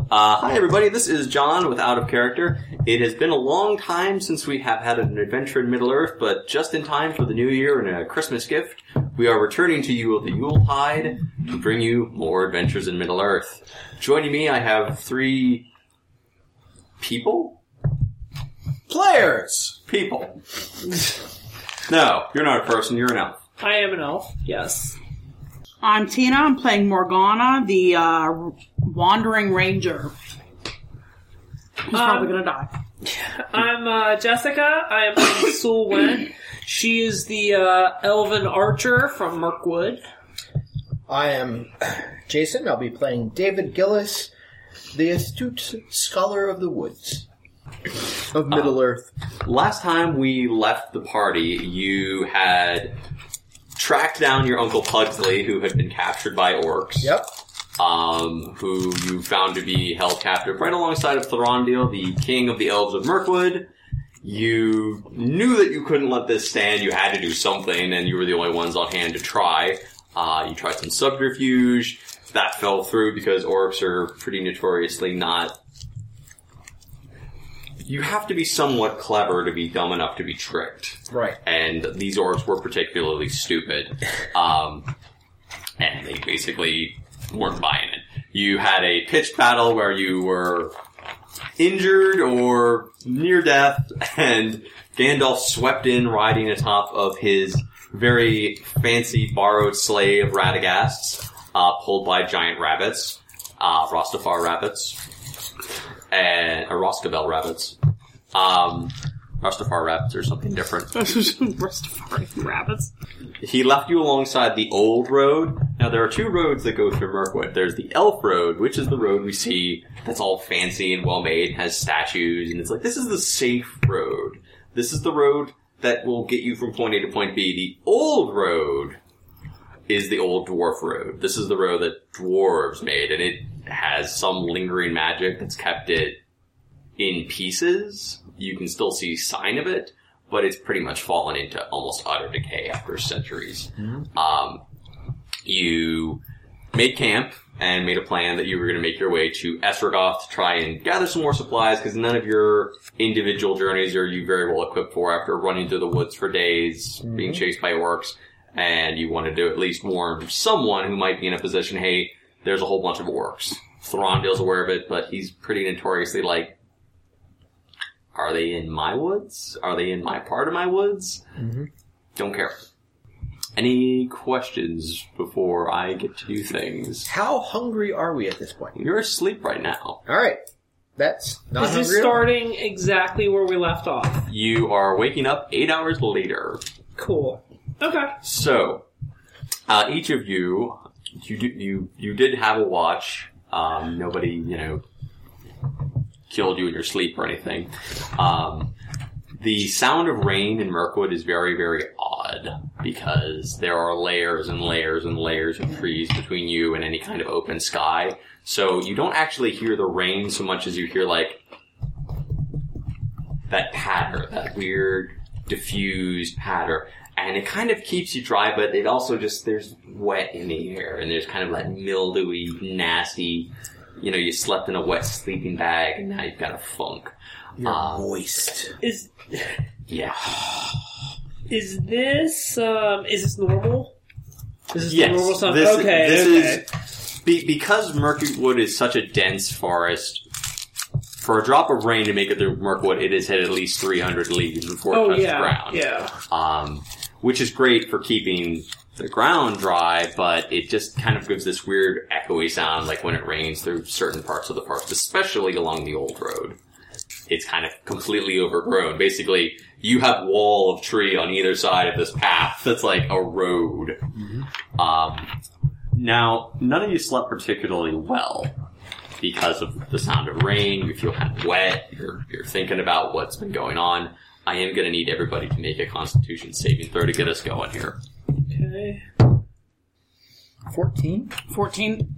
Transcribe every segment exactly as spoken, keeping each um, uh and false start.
Uh, hi everybody, this is John with Out of Character. It has been a long time since we have had an adventure in Middle-earth, but just in time for the new year and a Christmas gift, we are returning to you with the Yuletide to bring you more adventures in Middle-earth. Joining me, I have three... people? Players! People. No, you're not a person, you're an elf. I am an elf, yes. I'm Tina. I'm playing Morgana, the uh, Wandering Ranger. Who's um, probably going to die. I'm uh, Jessica. I am playing Sul Wen. She is the uh, elven archer from Mirkwood. I am Jason. I'll be playing David Gillis, the astute scholar of the woods of Middle-earth. Uh, last time we left the party, you had... tracked down your Uncle Pugsley, who had been captured by orcs. Yep. Um, who you found to be held captive right alongside of Thorondil, the king of the elves of Mirkwood. You knew that you couldn't let this stand. You had to do something, and you were the only ones on hand to try. Uh, you tried some subterfuge. That fell through because orcs are pretty notoriously not... You have to be somewhat clever to be dumb enough to be tricked. Right. And these orcs were particularly stupid. Um, and they basically weren't buying it. You had a pitched battle where you were injured or near death, and Gandalf swept in riding atop of his very fancy borrowed slave Radagast, uh, pulled by giant rabbits, uh, Rostafar rabbits. And, or Roscabel rabbits. Um, Rastafari rabbits or something different. Rastafari rabbits. He left you alongside the old road. Now, there are two roads that go through Mirkwood. There's the Elf Road, which is the road we see that's all fancy and well-made, has statues, and it's like, this is the safe road. This is the road that will get you from point A to point B. The old road is the old dwarf road. This is the road that dwarves made, and it has some lingering magic that's kept it in pieces. You can still see sign of it, but it's pretty much fallen into almost utter decay after centuries. Mm-hmm. Um, you made camp and made a plan that you were going to make your way to Esragoth to try and gather some more supplies, because none of your individual journeys are you very well equipped for after running through the woods for days, mm-hmm. being chased by orcs, and you wanted to at least warn someone who might be in a position, hey, there's a whole bunch of orcs. Thorondil's aware of it, but he's pretty notoriously like, are they in my woods? Are they in my part of my woods? Mm-hmm. Don't care. Any questions before I get to do things? How hungry are we at this point? You're asleep right now. Alright. That's not Is hungry. Is this starting exactly where we left off? You are waking up eight hours later. Cool. Okay. So, uh, each of you, you, do, you, you did have a watch. Um, nobody, you know, killed you in your sleep or anything. Um, the sound of rain in Mirkwood is very, very odd because there are layers and layers and layers of trees between you and any kind of open sky. So you don't actually hear the rain so much as you hear, like, that patter, that weird, diffused patter. And it kind of keeps you dry, but it also just, there's wet in the air, and there's kind of that mildewy, nasty, you know, you slept in a wet sleeping bag, and now you've got a funk. You're um, moist. Is, yeah. Is this, um, is this normal? Is this yes, normal stuff? This, okay, this okay. is, be, because Mirkwood is such a dense forest, for a drop of rain to make it through Mirkwood, it has hit at least three hundred leagues before it oh, touches yeah, the ground. yeah. Um, which is great for keeping the ground dry, but it just kind of gives this weird echoey sound like when it rains through certain parts of the forest, especially along the old road. It's kind of completely overgrown. Basically, you have wall of tree on either side of this path that's like a road. Mm-hmm. Um, now, none of you slept particularly well because of the sound of rain. You feel kind of wet. You're, you're thinking about what's been going on. I am going to need everybody to make a Constitution saving throw to get us going here. Okay. fourteen? fourteen.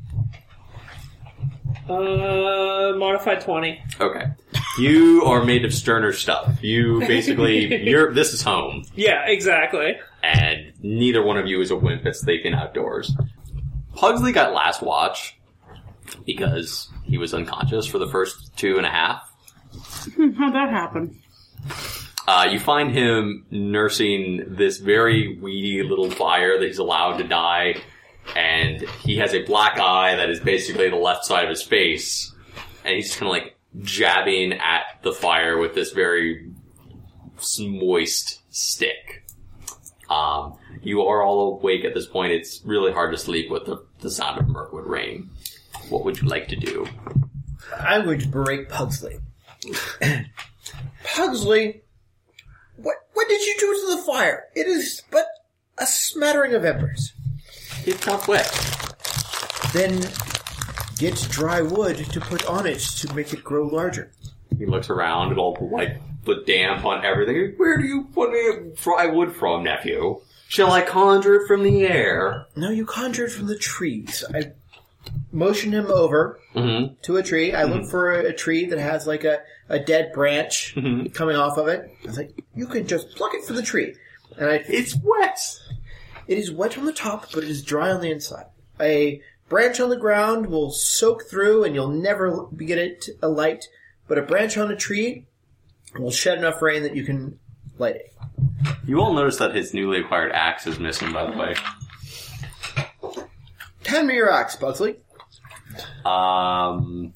Uh, modified twenty. Okay. You are made of sterner stuff. You basically, you're, this is home. Yeah, exactly. And neither one of you is a wimp that's sleeping outdoors. Pugsley got last watch because he was unconscious for the first two and a half. How'd that happen? Uh, you find him nursing this very weedy little fire that he's allowed to die, and he has a black eye that is basically the left side of his face, and he's kind of like jabbing at the fire with this very moist stick. Um, you are all awake at this point. It's really hard to sleep with the, the sound of Mirkwood rain. What would you like to do? I'm going to berate Pugsley. Pugsley, what what did you do to the fire? It is but a smattering of embers. It's not wet. Then get dry wood to put on it to make it grow larger. He looks around at all the, like, the damp on everything. Where do you put me dry wood from, nephew? Shall I conjure it from the air? No, you conjure it from the trees. I motion him over Mm-hmm. to a tree. I mm-hmm. look for a, a tree that has like a, a dead branch mm-hmm. coming off of it. I was like, you can just pluck it from the tree. And I, it's wet. It is wet on the top, but it is dry on the inside. A branch on the ground will soak through and you'll never get it alight, but a branch on a tree will shed enough rain that you can light it. You all notice that his newly acquired axe is missing, by the way. Hand me your axe, Pugsley. Um,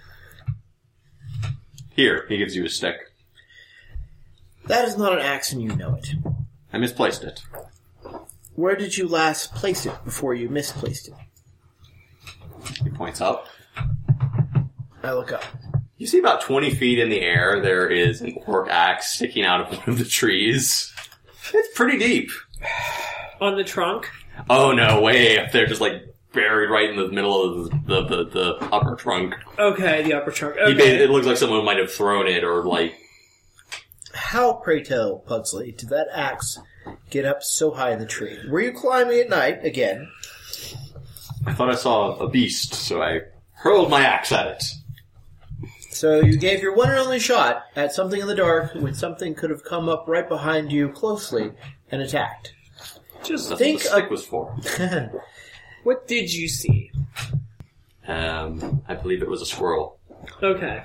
here, he gives you a stick. That is not an axe and you know it. I misplaced it. Where did you last place it before you misplaced it? He points up. I look up. You see about twenty feet in the air, there is an orc axe sticking out of one of the trees. It's pretty deep. On the trunk? Oh no, way up there, just like buried right in the middle of the the, the, the upper trunk. Okay, the upper trunk. Okay. He made, it looks like someone might have thrown it, or like... How, pray tell, Pugsley, did that axe get up so high in the tree? Were you climbing at night again? I thought I saw a beast, so I hurled my axe at it. So you gave your one and only shot at something in the dark when something could have come up right behind you closely and attacked. Just That's think what the stick was for. What did you see? Um, I believe it was a squirrel. Okay.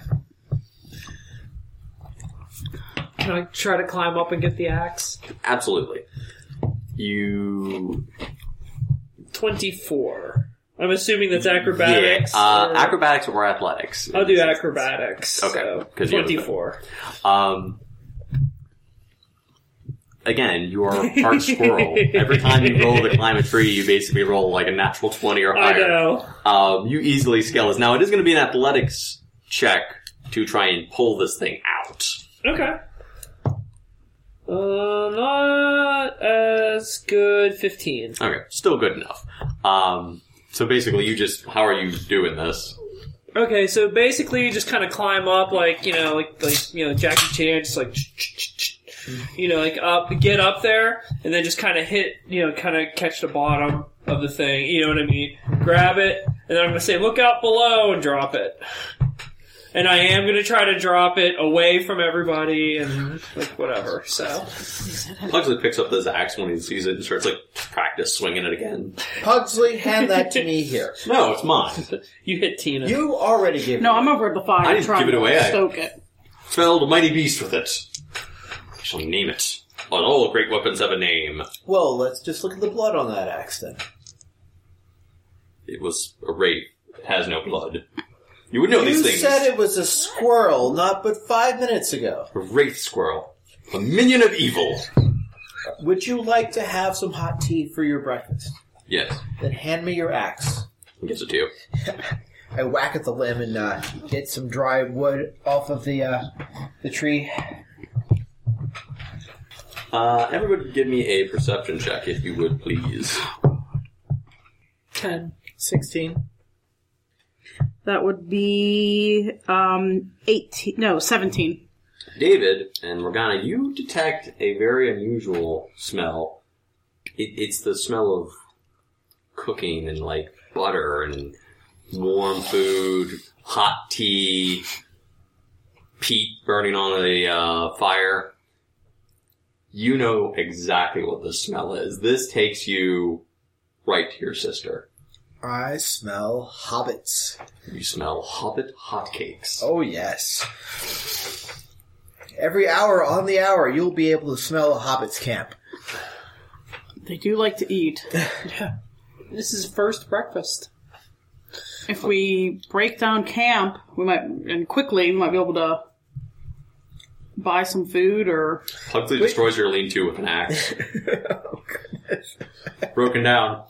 Can I try to climb up and get the axe? Absolutely. You... twenty-four. I'm assuming that's acrobatics. Yeah, uh, or... acrobatics or athletics. I'll do acrobatics. Okay. So twenty-four. Um, again, you are part squirrel. Every time you roll to climb a tree, you basically roll like a natural twenty or higher. I know. Um, you easily scale this. Now, it is going to be an athletics check to try and pull this thing out. Okay. Uh, not as good. fifteen. Okay, still good enough. Um, so basically, you just, how are you doing this? Okay, so basically, you just kind of climb up, like, you know, like, like you know, Jackie Chan, just like, you know, like up, get up there, and then just kind of hit, you know, kind of catch the bottom of the thing, you know what I mean? Grab it, and then I'm going to say, look out below, and drop it. And I am going to try to drop it away from everybody and, like, whatever, so. Pugsley picks up this axe when he sees it and starts, like, practice swinging it again. Pugsley, hand that to me here. No, it's mine. You hit Tina. You already gave it. No, I'm over at the fire. I didn't trying give it to away. Stoke I it. Felled a mighty beast with it. I shall name it. Well, all great weapons have a name. Well, let's just look at the blood on that axe, then. It was a wraith. It has no blood. You would know you these things. You said it was a squirrel not but five minutes ago. A wraith squirrel. A minion of evil. Would you like to have some hot tea for your breakfast? Yes. Then hand me your axe. He gives it to you. I whack at the limb and uh, get some dry wood off of the uh, the tree. Uh, everybody give me a perception check, if you would, please. Ten. Sixteen. That would be um eighteen. No, seventeen. David and Morgana, you detect a very unusual smell. It, it's the smell of cooking and like butter and warm food, hot tea, peat burning on the uh, fire. You know exactly what the smell is. This takes you right to your sister. I smell hobbits. You smell hobbit hotcakes. Oh, yes. Every hour on the hour, you'll be able to smell a hobbit's camp. They do like to eat. Yeah. This is first breakfast. If we break down camp, we might, and quickly, we might be able to buy some food or... Pugsley destroys your lean-to with an axe. Oh, goodness. Broken down.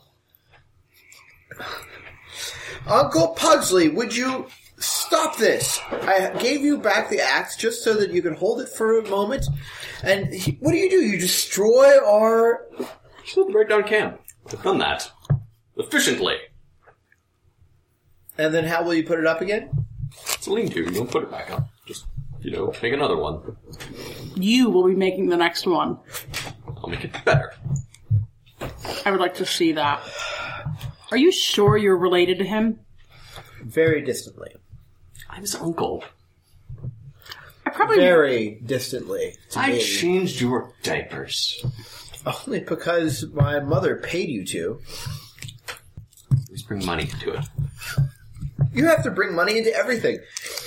Uncle Pugsley, would you stop this? I gave you back the axe just so that you can hold it for a moment. And he, what do you do? You destroy our... Just break down camp. I've done that. Efficiently. And then how will you put it up again? It's a lean-to. You don't put it back up. Just, you know, make another one. You will be making the next one. I'll make it better. I would like to see that. Are you sure you're related to him? Very distantly. I'm his uncle. I probably... Very distantly to I me. changed your diapers. Only because my mother paid you to. Please bring money to it. You have to bring money into everything.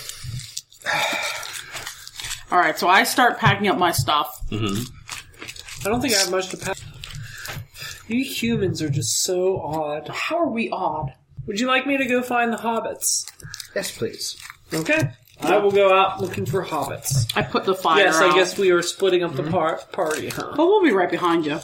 Alright, so I start packing up my stuff. Mm-hmm. I don't think I have much to pack. You humans are just so odd. How are we odd? Would you like me to go find the hobbits? Yes, please. Okay. I will go out looking for hobbits. I put the fire Yes, out. I guess we are splitting up the par- party, huh? But we'll be right behind you.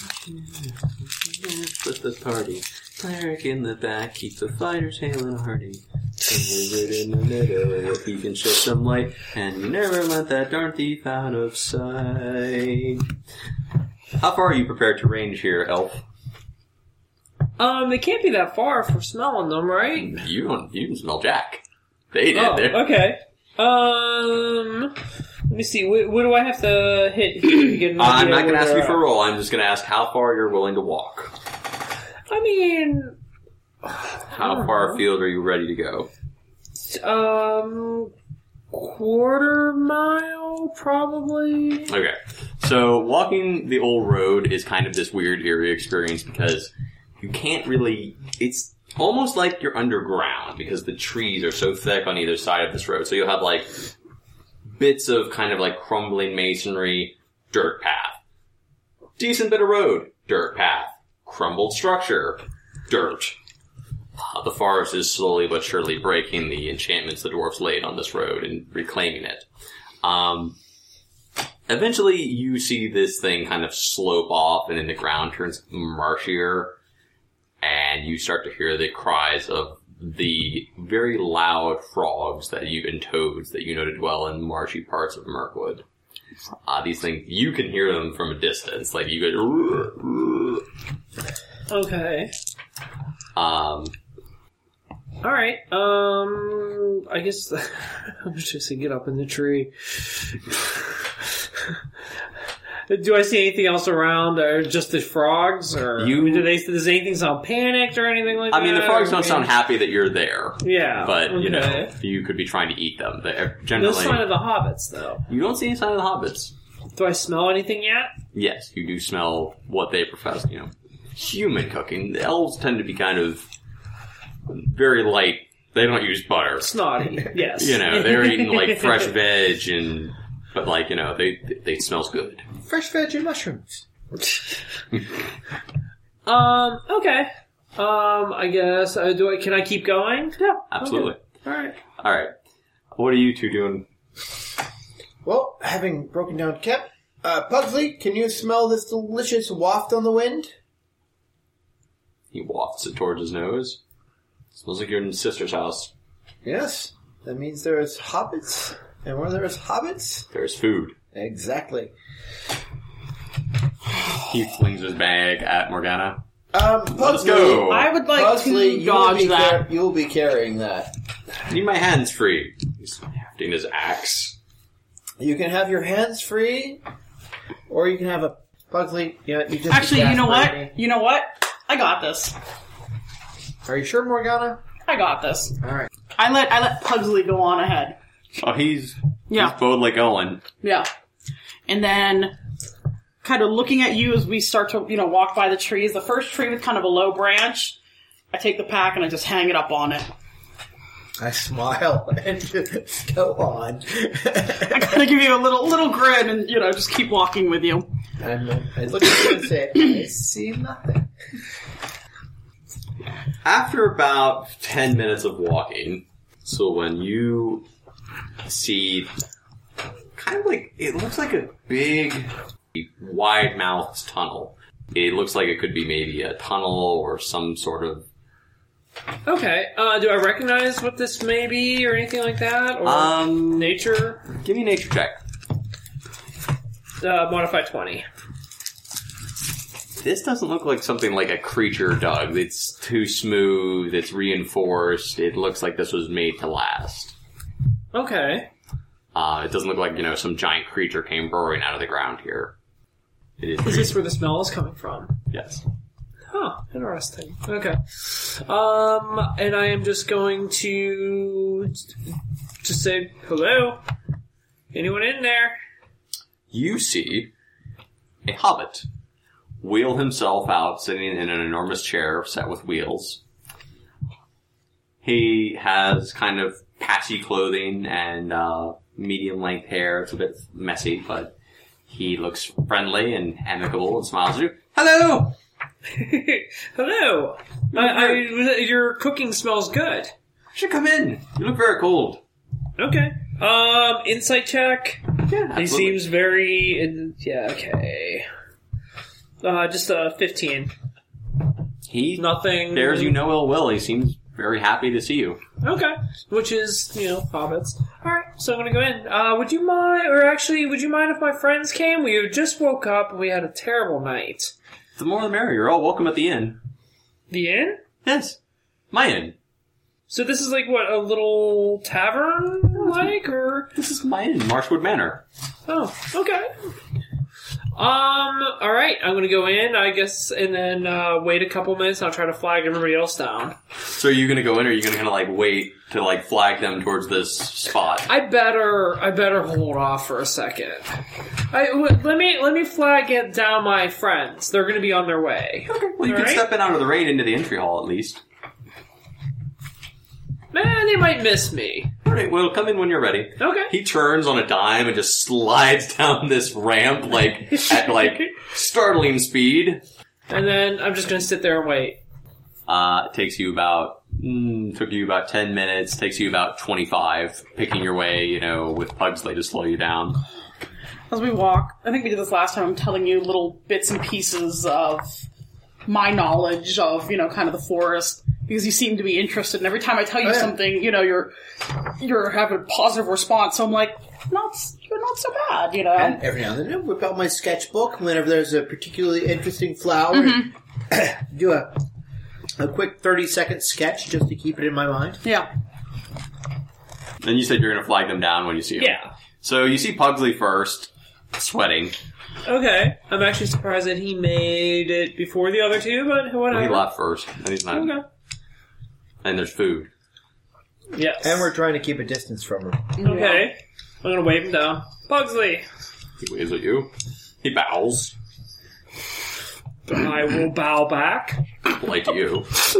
Split the party. Cleric in the back, keep the fighters hale and hearty. Right in the middle, he can shed some light, and you never let that darn thief out of sight. How far are you prepared to range here, Elf? Um, they can't be that far for smelling them, right? You don't. You can smell Jack. They did. Oh, They're- okay. Um, let me see. What, what do I have to hit here to get an idea I'm not going to where ask you they're for a at? roll. I'm just going to ask how far you're willing to walk. I mean, How far afield are you ready to go? um, quarter mile, probably. Okay. So walking the old road is kind of this weird eerie experience because you can't really... It's almost like you're underground because the trees are so thick on either side of this road. So you'll have like bits of kind of like crumbling masonry, dirt path. Decent bit of road, dirt path. Crumbled structure, dirt. Uh, the forest is slowly but surely breaking the enchantments the dwarves laid on this road and reclaiming it. Um, eventually you see this thing kind of slope off and then the ground turns marshier and you start to hear the cries of the very loud frogs that you and toads that you know to dwell in marshy parts of Mirkwood. Uh, these things, you can hear them from a distance. Like, you go... Okay. Um, Alright, um, I guess I'm just gonna get up in the tree. Do I see anything else around, or just the frogs, or You- do they? Does anything sound panicked or anything like I that? mean, the frogs Or- don't sound happy that you're there. Yeah, But, you know, okay. you could be trying to eat them. They're No generally... sign of the hobbits, though. You don't see any sign of the hobbits. Do I smell anything yet? Yes, you do smell what they profess, you know, human cooking. The elves tend to be kind of very light. They don't use butter. Snotty, yes. You know, they're eating, like, fresh veg and... But, like, you know, they, they, they smells good. Fresh veg and mushrooms. Um, okay. Um, I guess, uh, do I, can I keep going? Yeah, absolutely. Alright. Alright. What are you two doing? Well, having broken down camp, uh, Pugsley, can you smell this delicious waft on the wind? He wafts it towards his nose. Smells like you're in his sister's house. Yes. That means there is hobbits. And where there is hobbits? There's food. Exactly. He flings his bag at Morgana. Um, Let's Pugsley, go. I would like Pugsley, to you will dodge be that. car- you will be carrying that. I need my hands free. He's hefting his axe. You can have your hands free, or you can have a Pugsley. Yeah, you just Actually, you know exasperate what? You know what? I got this. me. Are you sure, Morgana? I got this. All right. I let I let Pugsley go on ahead. Oh, he's... Yeah. He's bowed like Owen. Yeah. And then kind of looking at you as we start to, you know, walk by the trees. The first tree with kind of a low branch, I take the pack and I just hang it up on it. I smile and just go on. I kind of give you a little little grin and, you know, just keep walking with you. And I look at you and say, I see nothing. After about ten minutes of walking, so when you see kind of like, it looks like a big, wide-mouthed tunnel. It looks like it could be maybe a tunnel or some sort of... Okay, uh, do I recognize what this may be or anything like that? Or Um, nature? Give me a nature check. Uh, modified twenty. This doesn't look like something like a creature dug. It's too smooth, it's reinforced, it looks like this was made to last. Okay. Uh, it doesn't look like, you know, some giant creature came burrowing out of the ground here. It is. Is this where the smell is coming from? Yes. Huh, interesting. Okay. Um, and I am just going to just say, hello? Anyone in there? You see a hobbit wheel himself out, sitting in an enormous chair set with wheels. He has kind of patchy clothing and uh, medium-length hair. It's a bit messy, but he looks friendly and amicable and smiles at you. Hello! Hello! I, I, your cooking smells good. You should come in. You look very cold. Okay. Um, insight check. Yeah, He seems very... In, yeah, okay. Uh, just a uh, fifteen. He Nothing... bears you no ill will. He seems very happy to see you. Okay. Which is, you know, hobbits. Alright, so I'm gonna go in. Uh, would you mind... Or actually, would you mind if my friends came? We just woke up and we had a terrible night. The more the merrier. You're all welcome at the inn. The inn? Yes. My inn. So this is like, what, a little tavern-like, or...? This is my inn, Marshwood Manor. Oh, okay. Um, alright, I'm gonna go in, I guess, and then, uh, wait a couple minutes and I'll try to flag everybody else down. So are you gonna go in, or are you gonna kinda like wait to like flag them towards this spot? I better, I better hold off for a second. I, w- let me, let me flag it down my friends. They're gonna be on their way. Okay, well you All can right. step in out of the rain into the entry hall at least. Man, they might miss me. Alright, well come in when you're ready. Okay. He turns on a dime and just slides down this ramp like at like startling speed. And then I'm just gonna sit there and wait. Uh, it takes you about, mm, took you about ten minutes, takes you about twenty-five, picking your way, you know, with Pugsley to slow you down. As we walk, I think we did this last time, I'm telling you little bits and pieces of my knowledge of, you know, kind of the forest, because you seem to be interested, and every time I tell you Oh, yeah. something, you know, you're you're having a positive response, so I'm like, not, you're not so bad, you know? And every now and then I whip out my sketchbook whenever there's a particularly interesting flower. Mm-hmm. And do a a quick thirty second sketch just to keep it in my mind. Yeah. And you said you're going to flag them down when you see them. Yeah. So you see Pugsley first, sweating. Okay. I'm actually surprised that he made it before the other two, but whatever. Well, he left first, and he's not. Okay. And there's food. Yes. And we're trying to keep a distance from her. Okay. I'm gonna wave him down. Pugsley! He waves at you. He bows. I will bow back. Polite to you.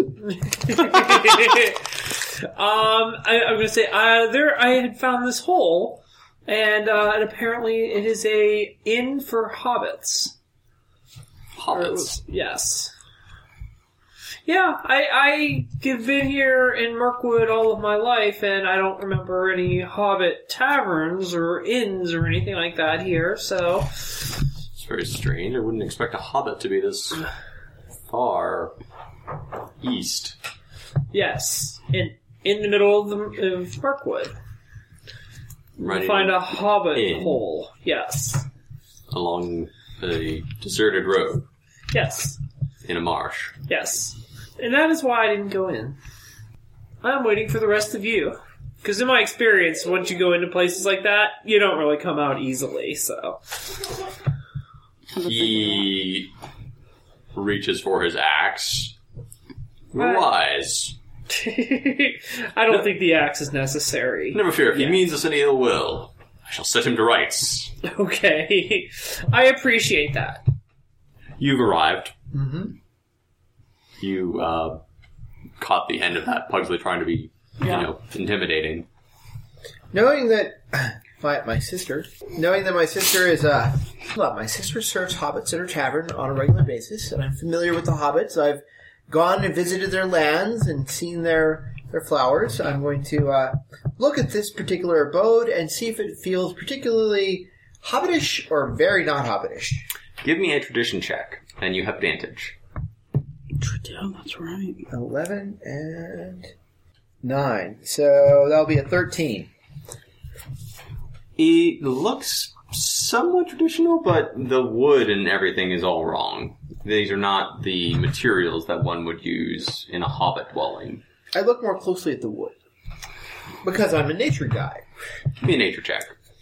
um, I, I'm gonna say, uh, there, I had found this hole, and, uh, and apparently it is a inn for hobbits. Or it Hobbits. was- yes. Yeah, I, I have been here in Mirkwood all of my life, and I don't remember any hobbit taverns or inns or anything like that here, so... It's very strange. I wouldn't expect a hobbit to be this far east. Yes, in in the middle of, the, of Mirkwood. Right You find a hobbit in. hole. Yes. along a deserted road Yes. in a marsh. Yes. And that is why I didn't go in. I'm waiting for the rest of you. Because in my experience, once you go into places like that, you don't really come out easily, so... He reaches for his axe. Right. Wise. I don't think the axe is necessary. Never fear, if he Yeah. means us any ill will, I shall set him to rights. Okay. I appreciate that. You've arrived. Mm-hmm. You uh, caught the end of that. Pugsley trying to be, Yeah. you know, intimidating. Knowing that my my sister, knowing that my sister is uh, well, my sister serves hobbits at her tavern on a regular basis, and I'm familiar with the hobbits. I've gone and visited their lands and seen their their flowers. I'm going to uh, look at this particular abode and see if it feels particularly hobbitish or very not hobbitish. Give me a tradition check, and you have advantage. Oh, that's right. Eleven and nine, so that'll be a thirteen. It looks somewhat traditional, but the wood and everything is all wrong. These are not the materials that one would use in a hobbit dwelling. I look more closely at the wood because I'm a nature guy. Give me a nature check.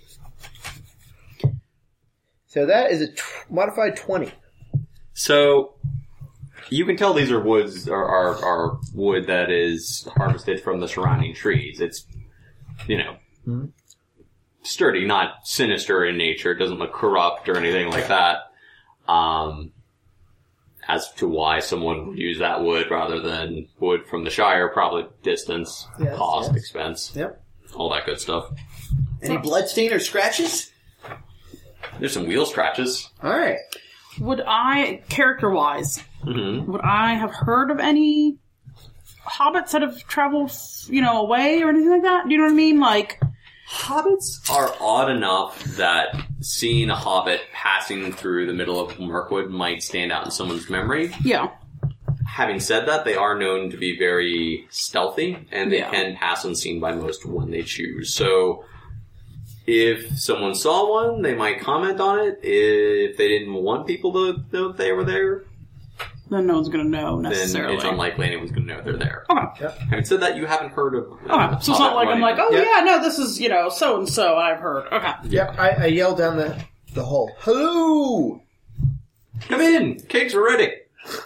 So that is a t- modified twenty. So, you can tell these are woods, are, are, are wood that is harvested from the surrounding trees. It's, you know, Mm-hmm. sturdy, not sinister in nature. It doesn't look corrupt or anything like that. Um, as to why someone would use that wood rather than wood from the Shire, probably distance, Yes, cost, yes. expense, Yep. all that good stuff. Any bloodstain or scratches? There's some wheel scratches. All right. Would I, character-wise, Mm-hmm. would I have heard of any hobbits that have traveled, you know, away or anything like that? Do you know what I mean? Like, Hobbits are odd enough that seeing a hobbit passing through the middle of Mirkwood might stand out in someone's memory. yeah. Having said that, they are known to be very stealthy, and they Yeah. can pass unseen by most when they choose. So, if someone saw one, they might comment on it. If they didn't want people to know that they were there, Then no one's going to know then necessarily. it's unlikely anyone's going to know they're there. Okay. Having said that, you haven't heard of... uh, Okay. So it's not like I'm like, oh Yep. yeah, no, this is, you know, so and so I've heard. Okay. Yep. I, I yelled down the the hole. Hello. Come in! Cakes are ready!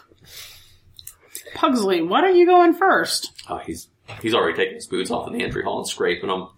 Pugsley, why don't you go in first? Oh, he's he's already taken his boots off in the entry hall and scraping them.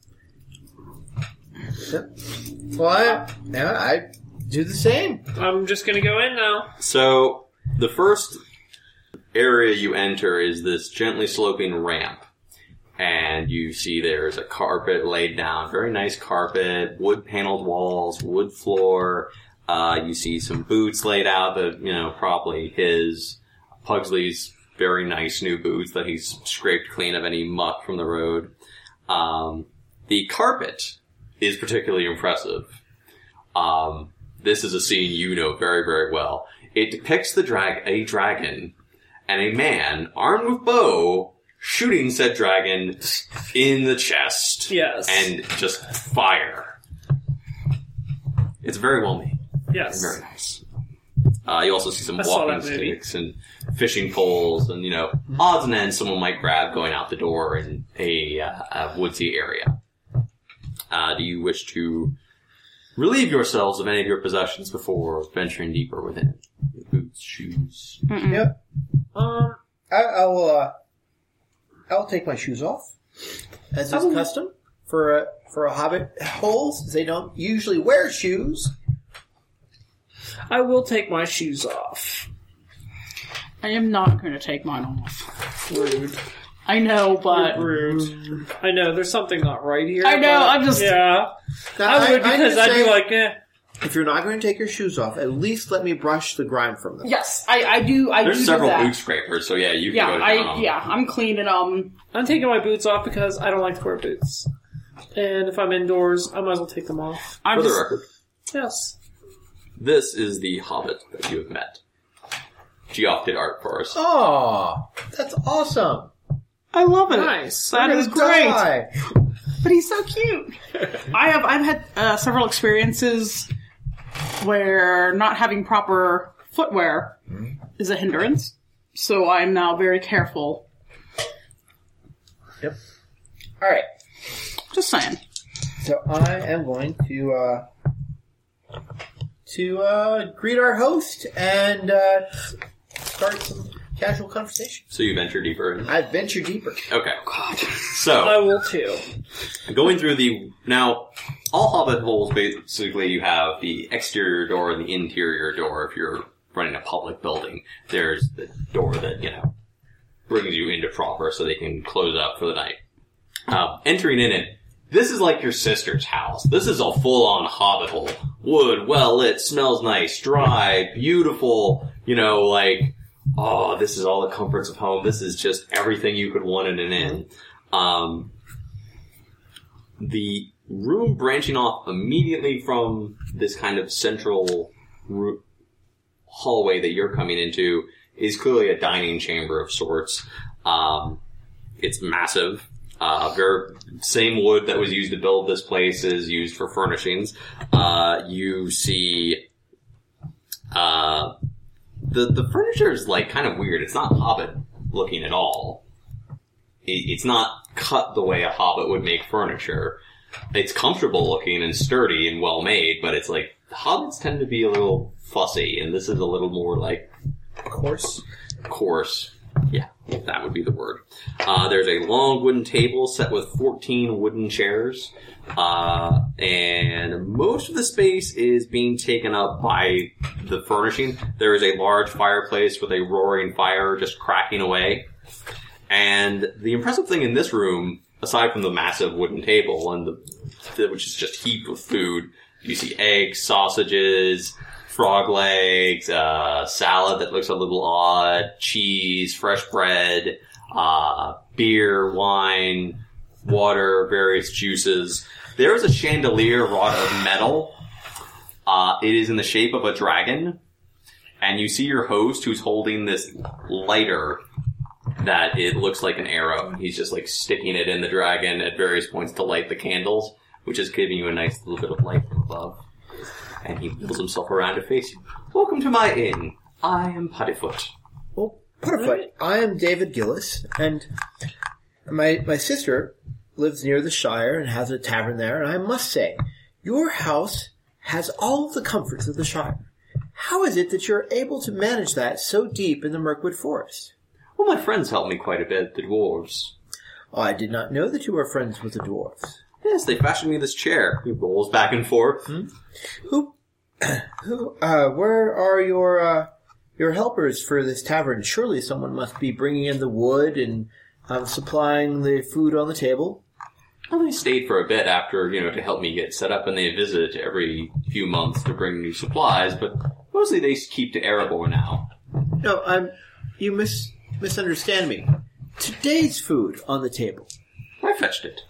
Yep. Well, I, yeah, I do the same. I'm just gonna go in now. So, the first area you enter is this gently sloping ramp. And you see there's a carpet laid down, very nice carpet, wood-paneled walls, wood floor. Uh, you see some boots laid out that, you know, probably his, Pugsley's very nice new boots that he's scraped clean of any muck from the road. Um, the carpet is particularly impressive. Um, this is a scene you know very, very well. It depicts the drag a dragon and a man armed with bow shooting said dragon in the chest. Yes. And just fire. It's very well made. Yes. Very nice. Uh, you also see some I saw walking that movie. sticks and fishing poles and, you know, odds and ends someone might grab going out the door in a, uh, a woodsy area. Uh, do you wish to relieve yourselves of any of your possessions before venturing deeper within it? Your boots, shoes. Yep. Um, I, I will. Uh, I will take my shoes off, as is Oh. custom for a for a hobbit hole, since they don't usually wear shoes. I will take my shoes off. I am not going to take mine off. Rude. I know, but Rude. I know, there's something not right here. I know, but- I'm just- Yeah. Now, I would, I'm because gonna I'd be say, like, eh. if you're not going to take your shoes off, at least let me brush the grime from them. yes, I, I do. I There's do several do that. boot scrapers, so yeah, you can Yeah, go down I on them. yeah, I'm cleaning um. I'm taking my boots off because I don't like to wear boots. And if I'm indoors, I might as well take them off. I'm For the just, record, Yes. this is the hobbit that you have met. Geoff did art for us. Aw, that's awesome. I love it. Nice. That I'm is gonna great. die. But he's so cute. I have I've had uh, several experiences where not having proper footwear is a hindrance. So I'm now very careful. Yep. All right. Just saying. So I am going to uh, to uh, greet our host and uh, start some casual conversation. So you venture deeper in. I venture deeper. Okay. I So, will too. going through the... Now, all hobbit holes, basically, you have the exterior door and the interior door if you're running a public building. There's the door that, you know, brings you into proper so they can close up for the night. Uh, entering in it, this is like your sister's house. This is a full-on hobbit hole. Wood, well-lit, smells nice, dry, beautiful, you know, like, oh, this is all the comforts of home. This is just everything you could want in an inn. Um, the room branching off immediately from this kind of central ro- hallway that you're coming into is clearly a dining chamber of sorts. Um, it's massive. Uh, very, same wood that was used to build this place is used for furnishings. Uh, you see, uh, the, the furniture is like kind of weird. It's not Hobbit looking at all. It, it's not cut the way a Hobbit would make furniture. It's comfortable looking and sturdy and well made, but it's like, Hobbits tend to be a little fussy, and this is a little more like, Coarse. Coarse. Yeah, that would be the word. Uh, there's a long wooden table set with fourteen wooden chairs. Uh, and most of the space is being taken up by the furnishing. There is a large fireplace with a roaring fire just cracking away. And the impressive thing in this room, aside from the massive wooden table, and the, which is just heaped with food, you see eggs, sausages, frog legs, uh, salad that looks a little odd, cheese, fresh bread, uh, beer, wine, water, various juices. There is a chandelier wrought of metal. Uh, it is in the shape of a dragon. And you see your host who's holding this lighter that it looks like an arrow. He's just like sticking it in the dragon at various points to light the candles, which is giving you a nice little bit of light from above. And he wheels himself around to face you. Welcome to my inn. I am Puttyfoot. Well, Puttyfoot, I am David Gillis, and my my sister lives near the Shire and has a tavern there, and I must say, your house has all of the comforts of the Shire. How is it that you're able to manage that so deep in the Mirkwood Forest? Well, my friends helped me quite a bit, the dwarves. Oh, I did not know that you were friends with the dwarves. Yes, they fashioned me this chair. He rolls back and forth. Hmm? Who, who, uh, where are your, uh, your helpers for this tavern? Surely someone must be bringing in the wood and, um, supplying the food on the table. Well, they stayed for a bit after, you know, to help me get set up, and they visit every few months to bring new supplies, but mostly they keep to Erebor now. No, I'm, you mis, misunderstand me. Today's food on the table. I fetched it.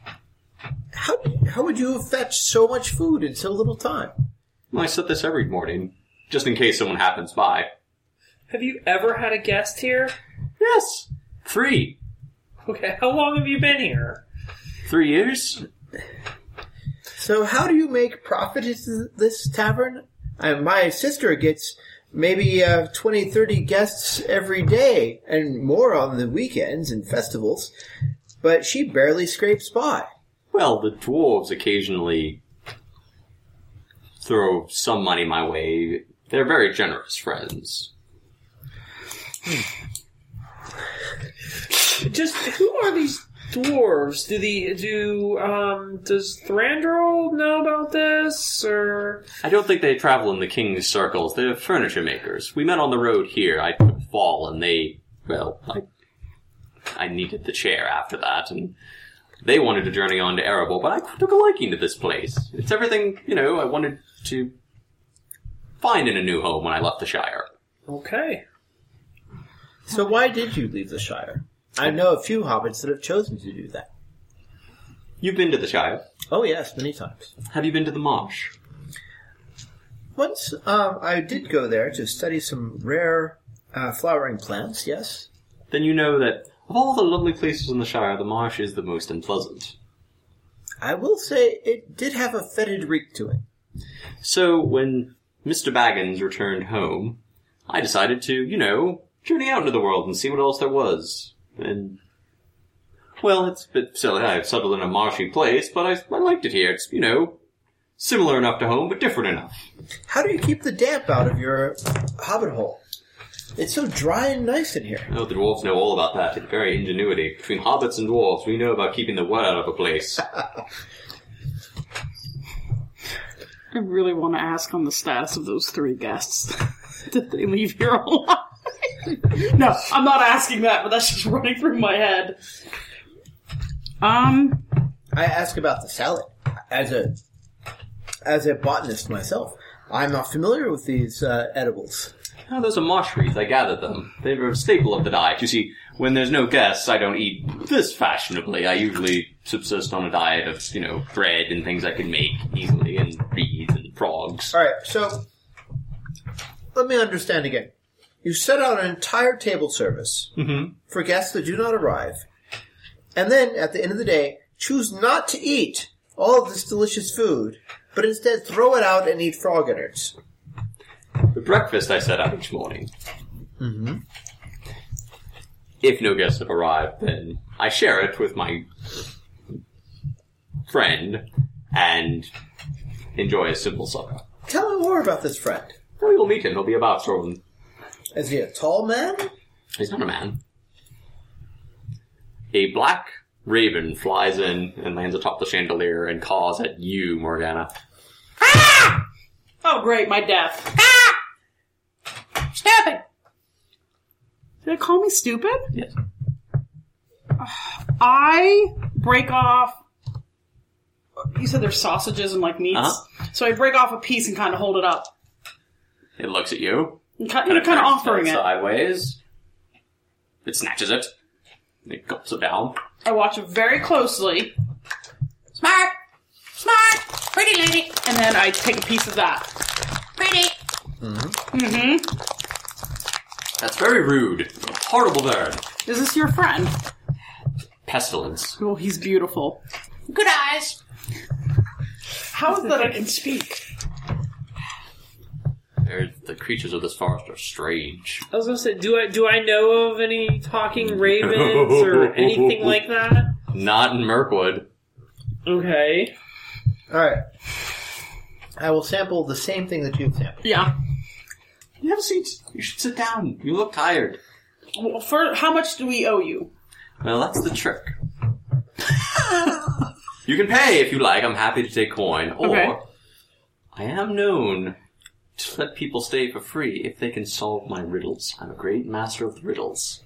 How how would you have fetched so much food in so little time? Well, I set this every morning, just in case someone happens by. Have you ever had a guest here? Yes, three. Okay, how long have you been here? Three years? So how do you make profit at this tavern? Uh, my sister gets maybe uh, twenty, thirty guests every day, and more on the weekends and festivals, but she barely scrapes by. Well, the dwarves occasionally throw some money my way. They're very generous friends. Just, who are these dwarves? Do the, do, um, does Thranduil know about this, or? I don't think they travel in the king's circles. They're furniture makers. We met on the road here. I took a fall, and they, well, I, I needed the chair after that, and they wanted to journey on to Erebor, but I took a liking to this place. It's everything, you know, I wanted to find in a new home when I left the Shire. Okay. So why did you leave the Shire? I know a few hobbits that have chosen to do that. You've been to the Shire. Oh yes, many times. Have you been to the Marsh? Once, um, I did go there to study some rare uh, flowering plants, yes. Then you know that of all the lovely places in the Shire, the Marsh is the most unpleasant. I will say it did have a fetid reek to it. So, when Mister Baggins returned home, I decided to, you know, journey out into the world and see what else there was. And, well, it's a bit silly. I've settled in a marshy place, but I, I liked it here. It's, you know, similar enough to home, but different enough. How do you keep the damp out of your hobbit hole? It's so dry and nice in here. Oh, the dwarves know all about that. It's very ingenuity. Between hobbits and dwarves, we know about keeping the wet out of a place. I really want to ask on the status of those three guests. Did they leave here alive? No, I'm not asking that, but that's just running through my head. Um, I ask about the salad. As a as a botanist myself, I'm not familiar with these uh, edibles. Oh, those are marsh trees. I gathered them. They're a staple of the diet. You see, when there's no guests, I don't eat this fashionably. I usually subsist on a diet of, you know, bread and things I can make easily, and reeds and frogs. All right, so let me understand again. You set out an entire table service Mm-hmm. for guests that do not arrive, and then, at the end of the day, choose not to eat all of this delicious food, but instead throw it out and eat frog innards. The breakfast I set out each morning. Mm-hmm. If no guests have arrived, then I share it with my friend and enjoy a simple supper. Tell me more about this friend. Well, you'll meet him. He'll be about soon. Is he a tall man? He's not a man. A black raven flies in and lands atop the chandelier and caws at you, Morgana. ah! Oh, great, my death. Ah! Stupid! Did it call me stupid? Yes. I break off. You said there's sausages and like meats, Uh-huh. so I break off a piece and kind of hold it up, It looks at you. and kind, you know, kind of offering it. Sideways. It snatches it. It gulps it down. I watch it very closely. Smart, smart, pretty lady, and then I take a piece of that. Pretty. Mm-hmm. Mm-hmm. That's very rude. Horrible bird. Is this your friend? Pestilence. Oh, he's beautiful. Good eyes. How is that I can speak? They're, the creatures of this forest are strange. I was gonna say, do I do I know of any talking ravens or anything like that? Not in Mirkwood. Okay. All right. I will sample the same thing that you've sampled. Yeah. You have a seat. You should sit down. You look tired. Well, for how much do we owe you? Well, that's the trick. You can pay if you like. I'm happy to take coin. Or, Okay. I am known to let people stay for free if they can solve my riddles. I'm a great master of riddles.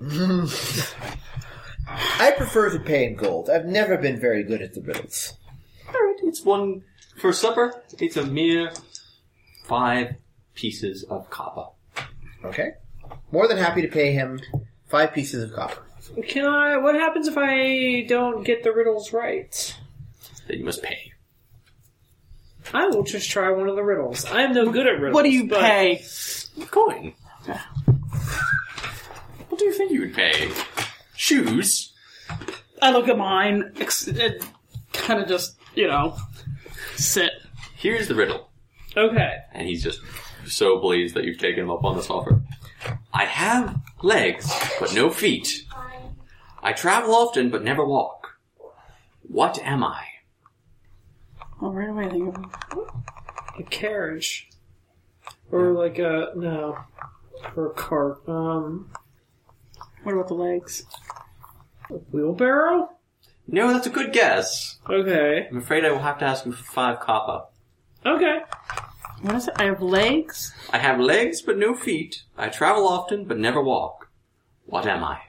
I prefer to pay in gold. I've never been very good at the riddles. Alright, it's one... For supper, it's a mere five pieces of copper. Okay? More than happy to pay him five pieces of copper. Can I? What happens if I don't get the riddles right? Then you must pay. I will just try one of the riddles. I am no good at riddles. What do you but pay? Coin. What do you think you would pay? Shoes? I look at mine, ex- kind of just, you know, sit. Here's the riddle. Okay. And he's just so pleased that you've taken him up on this offer. I have legs, but no feet. I travel often, but never walk. What am I? Oh, right away I think of A carriage. Or like a... No. Or a cart. Um... What about the legs? A wheelbarrow? No, that's a good guess. Okay. I'm afraid I will have to ask you for five copper. Okay. What is it? I have legs? I have legs, but no feet. I travel often, but never walk. What am I?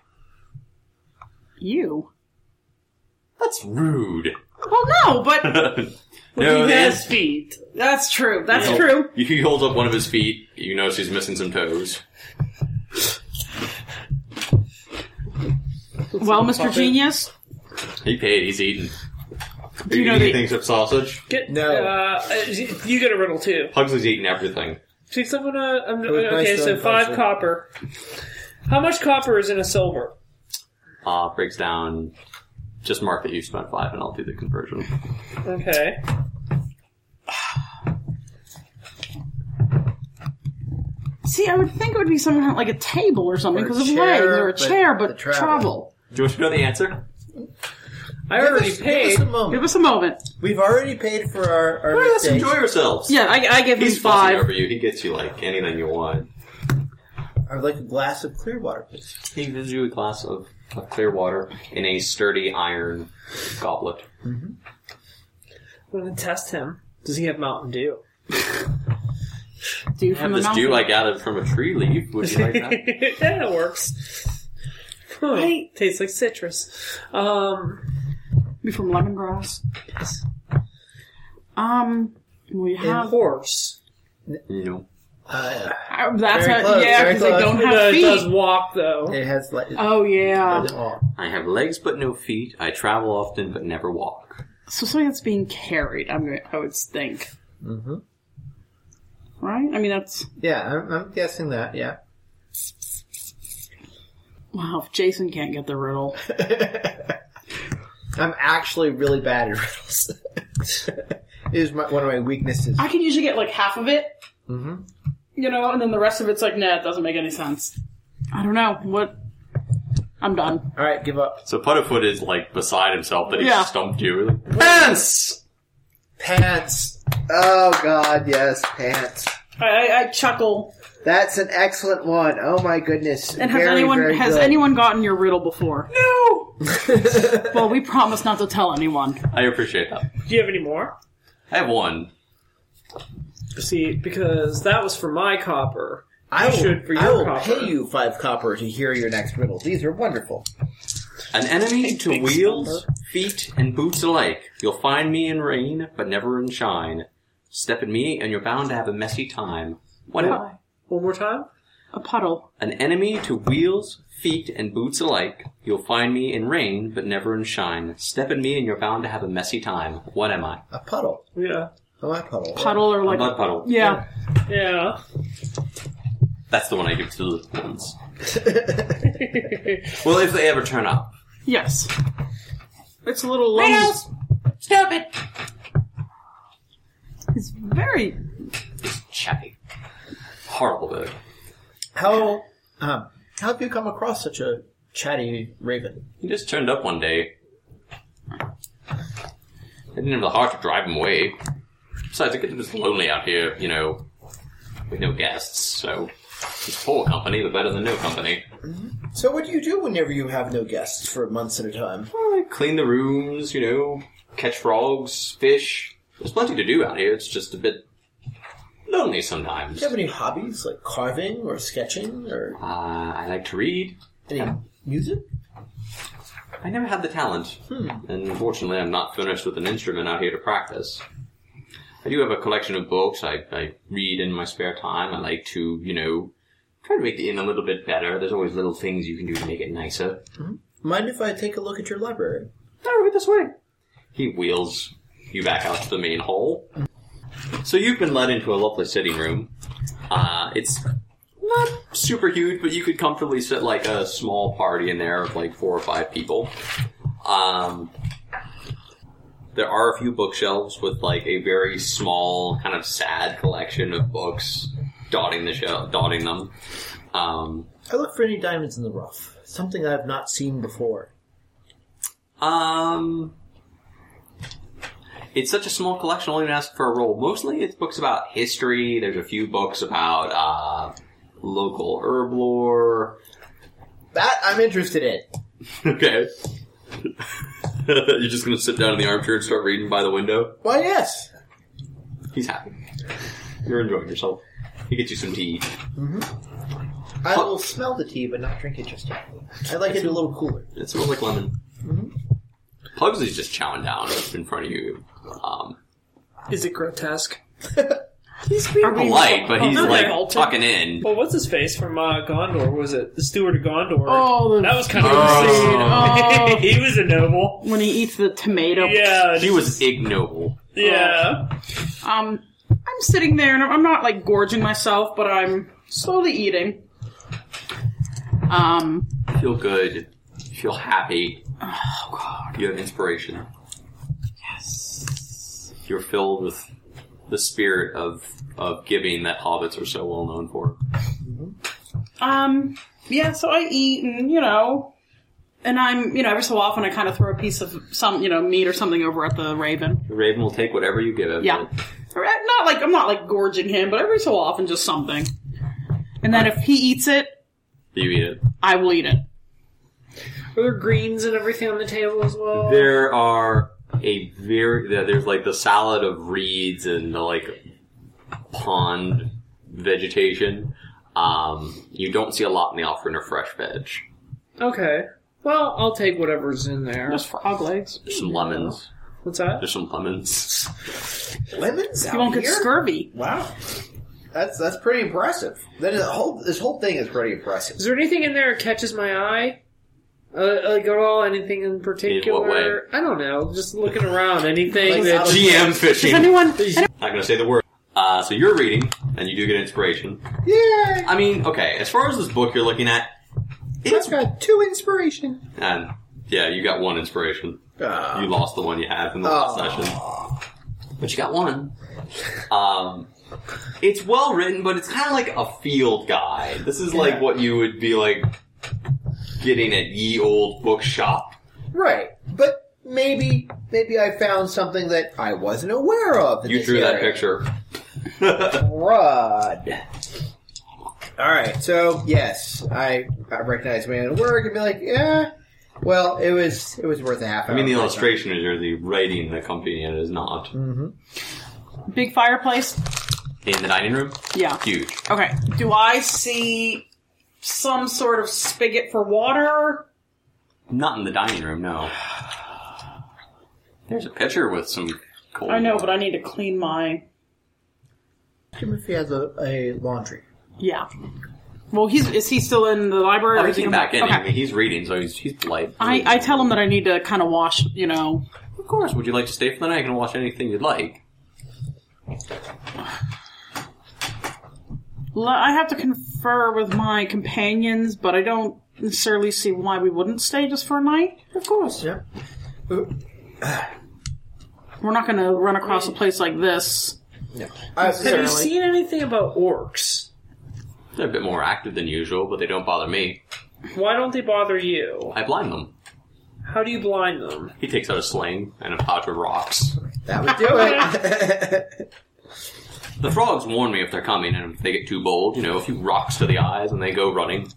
You. That's rude. Well, no, but No, he they- has feet. that's true. That's He hol- true. He holds up one of his feet. You notice he's missing some toes. Well, Mister Genius, He paid. He's eating. Are you you know eating the- things of sausage? Get, No. Uh, you get a riddle too. Pugsley's eating everything. See, someone. Uh, I'm, was nice okay, so knowing five Pugsley. copper. How much copper is in a silver? Uh, breaks down. Just mark that you spent five, and I'll do the conversion. Okay. see, I would think it would be something like a table or something Or a because of chair, legs, or a but chair, but the travel. travel. Do you want to know the answer? I Give already us- paid. Give us a moment. Give us a moment. We've already paid for our, our Well, let's mistake. enjoy ourselves. Yeah, I, I give him He's fussy five. over you. He gets you like anything you want. I would like a glass of clear water, please. He gives you a glass of, of clear water in a sturdy iron goblet. I'm going to test him. Does he have Mountain Dew? Dew I from have the this mountain. dew I gathered from a tree leaf. Would you like that? Yeah, it works. Oh, Hey. tastes like citrus. Um, Be from lemongrass. yes. Um, we And have. horse. No. Uh, Uh, that's Very a, close, yeah, very because they close. don't It, uh, have it feet. does walk, though. it has like. Oh yeah. Oh. I have legs but no feet. I travel often but never walk. So something that's being carried. I'm gonna, I would think. Mm-hmm. Right? I mean, that's Yeah, I'm, I'm guessing that. Yeah. wow. If Jason can't get the riddle, I'm actually really bad at riddles. It is my, one of my weaknesses. I can usually get like half of it. Mm-hmm. You know, and then the rest of it's like, nah, it doesn't make any sense. I don't know what. I'm done. All right, give up. So Putterfoot is like beside himself that he Yeah. stumped you. Like, Pants! Pants. Oh God, yes, pants. I, I, I chuckle. That's an excellent one. Oh my goodness. And has Very, anyone very has good. anyone gotten your riddle before? No! Well, we promise not to tell anyone. I appreciate that. Do you have any more? I have one. See, because that was for my copper. I You will, should for I your will copper. pay you five copper to hear your next riddle. These are wonderful. An enemy to Big wheels, silver. feet, and boots alike. You'll find me in rain, but never in shine. Step at me, and you're bound to have a messy time. What am I? One more time? A puddle. An enemy to wheels, feet, and boots alike. You'll find me in rain, but never in shine. Step at me, and you're bound to have a messy time. What am I? A puddle. Yeah. Oh, a puddle. Puddle or A like mud puddle. yeah. Yeah. That's the one I give to the little ones. Well, if they ever turn up. Yes. It's a little long. Stupid! It's very. Chatty. Horrible bird. How um, how have you come across such a chatty raven? He just turned up one day. I didn't have the heart to drive him away. Besides, it was lonely out here, you know, with no guests, so it's full company, but better than no company. So what do you do whenever you have no guests for months at a time? Well, I clean the rooms, you know, catch frogs, fish. There's plenty to do out here. It's just a bit lonely sometimes. Do you have any hobbies like carving or sketching or Uh, I like to read. any music? I never had the talent, Hmm. and unfortunately I'm not finished with an instrument out here to practice. I do have a collection of books I, I read in my spare time. I like to, you know, try to make the inn a little bit better. There's always little things you can do to make it nicer. Mind if I take a look at your library? Oh, right this way. He wheels you back out to the main hall. So you've been led into a lovely sitting room. Uh, it's not super huge, but you could comfortably sit like a small party in there of like four or five people. Um, there are a few bookshelves with like a very small, kind of sad collection of books dotting the shelf, dotting them. Um, I look for any diamonds in the rough. Something I've not seen before. Um, it's such a small collection, I'll even ask for a roll. Mostly it's books about history. There's a few books about uh, local herb lore. That I'm interested in. Okay. You're just going to sit down in the armchair and start reading by the window? Why, yes. He's happy. You're enjoying yourself. He gets you some tea. I will smell the tea, but not drink it just yet. I like it a little cooler. It smells like lemon. Pugsley's just chowing down in front of you. Um, Is it grotesque? he's being polite, but he's Oh, no, like they're- tucking in. Well, what's his face from uh, Gondor? Was it the Steward of Gondor? Oh, the that was kind of Oh. Oh. He was a noble. When he eats the tomato. Yeah, He was ignoble. yeah. Um, I'm sitting there and I'm not like gorging myself, but I'm slowly eating. Um, Feel good. Feel happy. oh god. You have inspiration. Yes. You're filled with the spirit of, of giving that hobbits are so well known for. Um, yeah, so I eat and, you know, and I'm, you know, every so often I kind of throw a piece of some, you know, meat or something over at the raven. The raven will take whatever you give it. Yeah. Or, uh, Not like, I'm not like gorging him, but every so often just something. And then if he eats it, You eat it. I will eat it. Are there greens and everything on the table as well? There are a very... There's like the salad of reeds and the like pond vegetation. Um, you don't see a lot in the offering of fresh veg. Okay. Well, I'll take whatever's in there. Just frog legs. There's some lemons. What's that? There's some lemons. Lemons out You won't here? get scurvy. Wow. That's that's pretty impressive. That is, whole, this whole thing is pretty impressive. Is there anything in there that catches my eye? Uh, like at all? Anything in particular? In what way? I don't know. Just looking around. Anything Like that... out of- G M fishing. Does anyone... Not going to say the word. Uh, so you're reading, and you do get inspiration. Yeah. I mean, okay, as far as this book you're looking at, it's... I've got two inspiration. And, yeah, you got one inspiration. Uh, You lost the one you had from the last session. But you got one. Um, it's well written, but it's kind of like a field guide. This is like Yeah. what you would be like getting at ye old bookshop. right. But maybe maybe I found something that I wasn't aware of. In You this drew that area. picture. Rod. Alright, so, yes, I, I recognize man at work and be like, yeah, well, it was it was worth a half hour. I mean, the of my illustration is or the writing accompanying it is not. time. Big fireplace? In the dining room, Yeah. huge. Okay. Do I see some sort of spigot for water? Not in the dining room, no. There's a pitcher with some cold I know, water. but I need to clean my... Ask him if he has a, a laundry. Yeah. Well, he's is he still in the library? Oh, or he is he came come back in. Okay. I mean, he's reading, so he's he's polite. I, I tell him that I need to kind of wash, you know... Of course. Would you like to stay for the night and watch anything you'd like? L- I have to confer with my companions, but I don't necessarily see why we wouldn't stay just for a night. Of course, yeah. Ooh, We're not going to run across a place like this. no. I, Have certainly. you seen anything about orcs? They're a bit more active than usual, but they don't bother me. Why don't they bother you? I blind them. How do you blind them? He takes out a sling and a pouch of rocks. That would do it. The frogs warn me if they're coming, and if they get too bold, you know, a few rocks to the eyes, and they go running.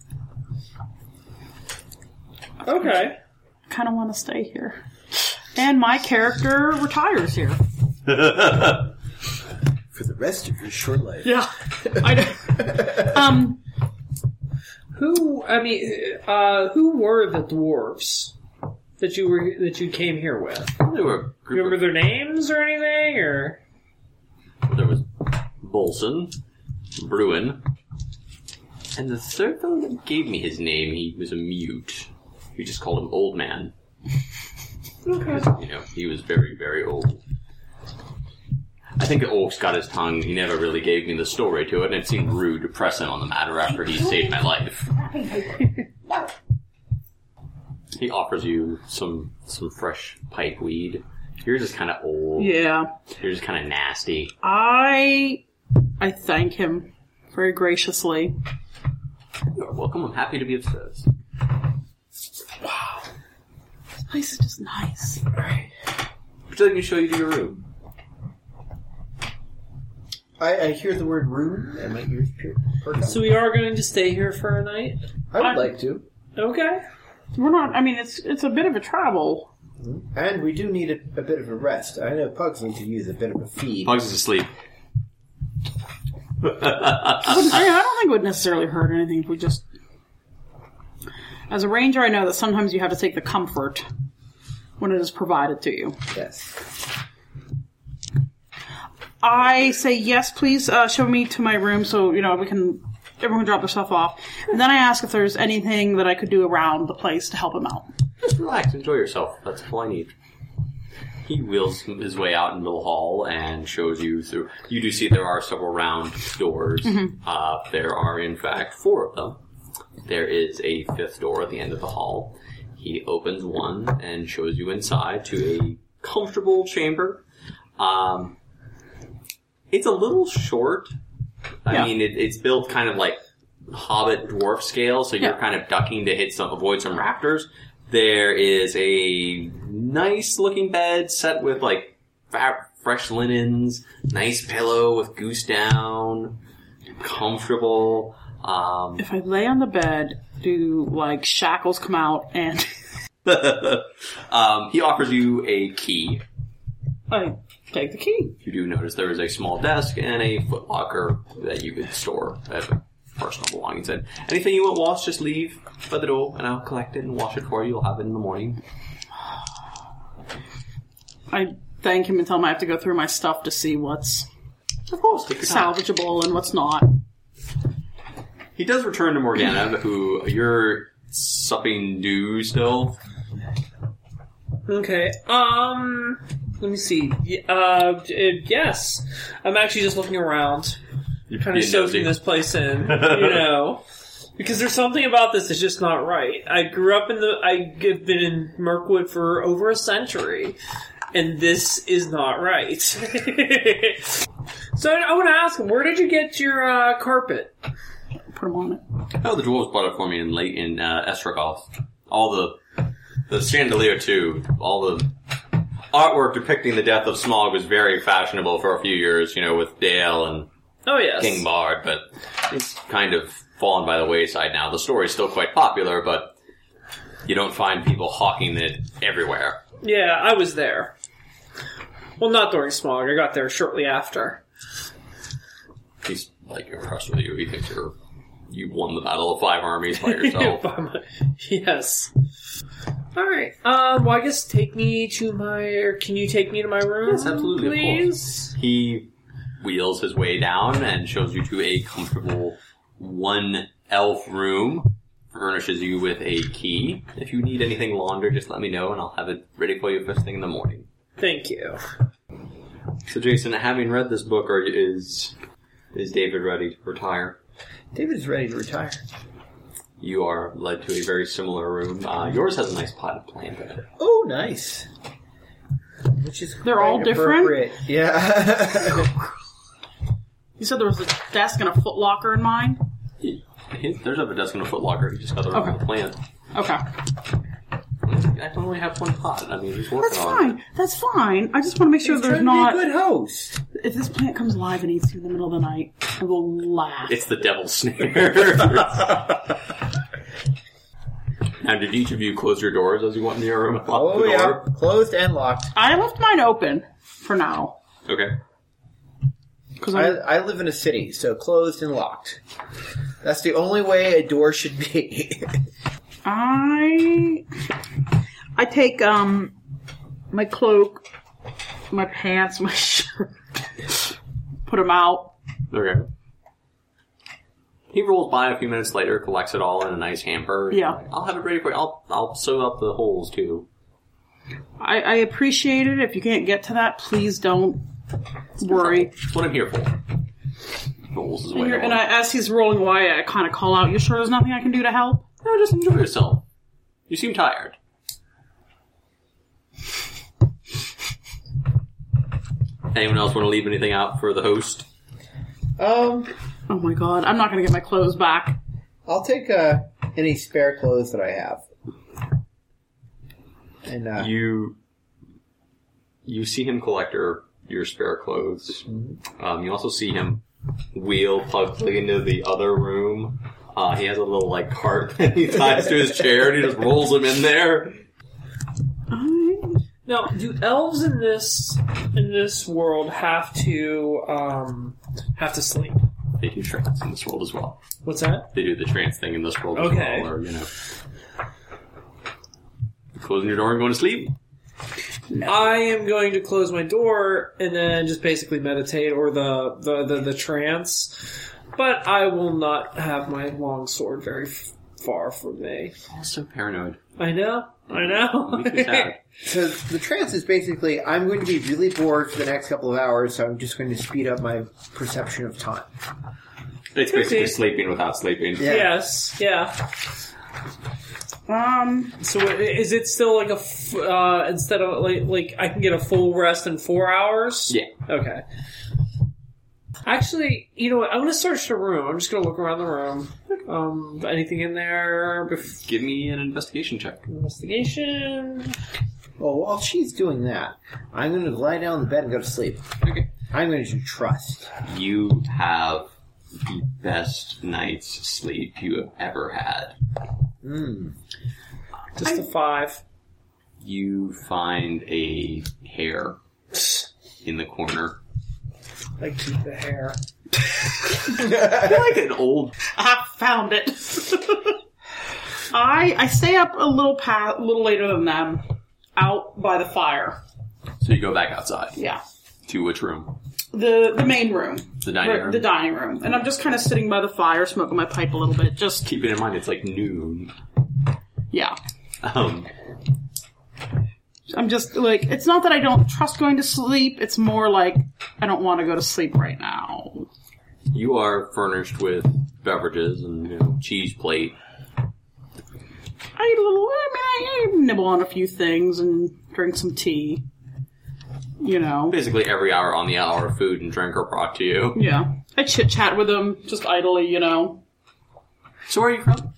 Okay. Kind of want to stay here. And my character retires here. For the rest of your short life. Yeah. I know. Um, Who? I mean, uh, who were the dwarves that you were that you came here with? They were a group Remember of, their names or anything? Or there was Bolson, Bruin, and the third fellow that gave me his name, he was a mute. We just called him Old Man. okay. You know, he was very, very old. I think Oaks got his tongue. He never really gave me the story to it, and it seemed rude to press him on the matter after he saved my life. He offers you some some fresh pipe weed. Yours is kind of old. yeah. Yours is kind of nasty. I I thank him very graciously. You're welcome. I'm happy to be of service. Wow. This place is just nice. Alright. Would you like me to show you to your room? I, I hear the word room, and my ears perk up. So we are going to stay here for a night. I would I- like to. Okay. We're not, I mean, it's it's a bit of a travel. And we do need a, a bit of a rest. I know Pugs need to use a bit of a feed. Pugs is asleep. I, wouldn't, I, I don't think it would necessarily hurt anything if we just... As a ranger, I know that sometimes you have to take the comfort when it is provided to you. Yes. I say, yes, please uh, show me to my room so, you know, we can... Everyone drop their stuff off. And then I ask if there's anything that I could do around the place to help him out. Just relax, enjoy yourself. That's all I need. He wheels his way out into the hall and shows you through. You do see there are several round doors. Mm-hmm. Uh, there are, in fact, four of them. There is a fifth door at the end of the hall. He opens one and shows you inside to a comfortable chamber. Um, it's a little short. I Yeah. mean, it, it's built kind of like Hobbit dwarf scale, so you're Yeah. kind of ducking to hit some, avoid some raptors. There is a nice looking bed set with like fa- fresh linens, nice pillow with goose down, comfortable. Um, If I lay on the bed, do, like, shackles come out and... um, he offers you a key. I Take the key. You do notice there is a small desk and a footlocker that you could store as personal belongings in. Anything you want washed, just leave by the door, and I'll collect it and wash it for you. You'll have it in the morning. I thank him and tell him I have to go through my stuff to see what's Of course, take your time. salvageable and what's not. He does return to Morgana, who you're supping dew still. Okay. Um. Let me see. Y- Uh. uh, Yes. I'm actually just looking around, You're kind of being soaking nosy. this place in. You know, because there's something about this that's just not right. I grew up in the. I've been in Mirkwood for over a century, and this is not right. So I, I want to ask him, where did you get your uh, carpet? Put him on it. Oh, the dwarves bought it for me in late in uh, Estragoth. All the the chandelier too. All the artwork depicting the death of Smaug was very fashionable for a few years. You know, with Dale and Oh yes. King Bard, but it's kind of fallen by the wayside now. The story's still quite popular, but you don't find people hawking it everywhere. Yeah, I was there. Well, not during Smog. I got there shortly after. He's like impressed with you. He thinks you're you won the Battle of Five Armies by yourself. Yes. All right. Um. Well, I guess take me to my. Or can you take me to my room? Yes, absolutely, of please. He wheels his way down and shows you to a comfortable one elf room. Furnishes you with a key. If you need anything laundered, just let me know and I'll have it ready for you first thing in the morning. Thank you. So, Jason, having read this book, are, is is David ready to retire? David is ready to retire. You are led to a very similar room. Uh, yours has a nice potted plant in it. Oh, nice. Which is They're quite all different? appropriate. Yeah. You said there was a desk and a footlocker in mine? He, he, there's a desk and a footlocker. He just got the wrong Okay. plant. Okay. I only have one pot. I mean, he's working That's on fine. That's fine. I just want to make sure He's there's trying not... to be a good host. If this plant comes alive and eats you in the middle of the night, I will laugh. it. It's the devil's snare. Now, did each of you close your doors as you went into your room and lock Oh, the yeah. door? Closed and locked. I left mine open for now. Okay. Because I, I, I live in a city, so closed and locked. That's the only way a door should be. I I take um my cloak, my pants, my shirt, put them out. Okay. He rolls by a few minutes later, collects it all in a nice hamper. Yeah. Like, I'll have it ready for you. I'll, I'll sew up the holes, too. I, I appreciate it. If you can't get to that, please don't worry. That's what I'm here for. Holes is And, way you're- and on. I, as he's rolling away, I kind of call out, "You sure there's nothing I can do to help?" No, just enjoy yourself. You seem tired. Anyone else want to leave anything out for the host? um, Oh my god, I'm not going to get my clothes back. I'll take uh, any spare clothes that I have. And uh, You you see him collect your, your spare clothes. Um, you also see him wheel Pugsley into the other room. Uh, he has a little like cart that he ties to his chair and he just rolls him in there. Now, do elves in this in this world have to um have to sleep? They do trance in this world as well. What's that? They do the trance thing in this world Okay. as well, or, you know. Closing your door and going to sleep? I am going to close my door and then just basically meditate or the the, the, the trance. But I will not have my long sword very f- far from me. Oh, so paranoid. I know. I know. Makes me sad. so the trance is basically, I'm going to be really bored for the next couple of hours, so I'm just going to speed up my perception of time. It's basically Okay. sleeping without sleeping. Yeah. Yes. Yeah. Um, So i- is it still like a f- uh, instead of like like I can get a full rest in four hours? Yeah. Okay. Actually, you know what? I'm going to search the room. I'm just going to look around the room. Um, anything in there? Bef- Give me an investigation check. investigation. Well, while she's doing that, I'm going to lie down in the bed and go to sleep. Okay. I'm going to trust. You have the best night's sleep you have ever had. Mm. Just a five. You find a hair in the corner. I keep the hair. I feel like an old... I found it. I I stay up a little pa- a little later than them, out by the fire. So you go back outside. Yeah. To which room? The the main room. The dining room? The dining room. And I'm just kind of sitting by the fire, smoking my pipe a little bit. Just Keep it in mind, it's like noon. Yeah. Um, I'm just, like, it's not that I don't trust going to sleep. It's more like, I don't want to go to sleep right now. you are furnished with beverages and, you know, cheese plate. I eat a little, I mean, I, I nibble on a few things and drink some tea. You know. Basically every hour on the hour, food and drink are brought to you. Yeah. I chit-chat with them, just idly, you know. So where are you from?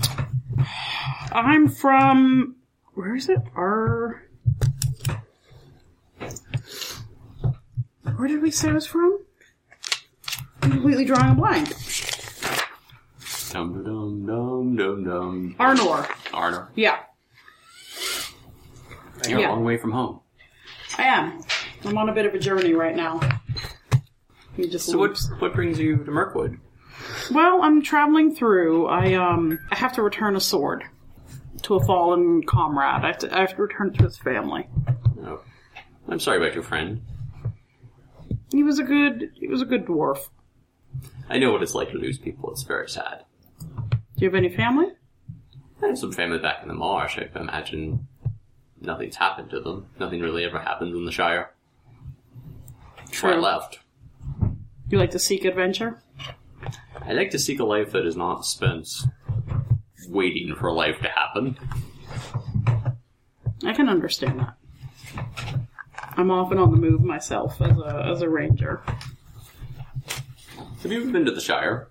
I'm from, where is it? Our... Where did we say I was from? I'm completely drawing a blank. Dum dum dum dum dum. Arnor. Arnor. Yeah. You're Yeah. a long way from home. I am. I'm on a bit of a journey right now. You just So what what brings you to Mirkwood? Well, I'm traveling through. I um I have to return a sword to a fallen comrade. I have to I have to return it to his family. Oh. I'm sorry about your friend. He was a good he was a good dwarf. I know what it's like to lose people. It's very sad. Do you have any family? I have some family back in the marsh. I imagine nothing's happened to them. Nothing really ever happens in the Shire. Before I True. left. You like to seek adventure? I like to seek a life that is not spent waiting for life to happen. I can understand that. I'm often on the move myself as a as a ranger. Have you ever been to the Shire?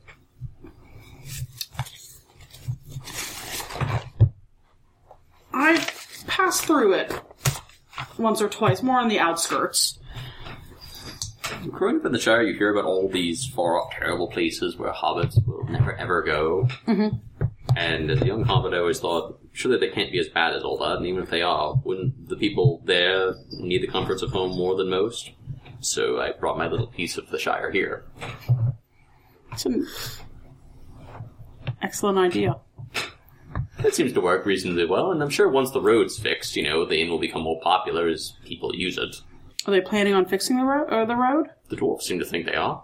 I've passed through it once or twice, more on the outskirts. Growing up in the Shire, you hear about all these far-off, terrible places where hobbits will never ever go. Mm-hmm. And as a young hobbit, I always thought, surely they can't be as bad as all that, and even if they are, wouldn't the people there need the comforts of home more than most? So I brought my little piece of the Shire here. It's an excellent idea. That seems to work reasonably well, and I'm sure once the road's fixed, you know, the inn will become more popular as people use it. Are they planning on fixing the road? Uh, the road? The dwarves seem to think they are.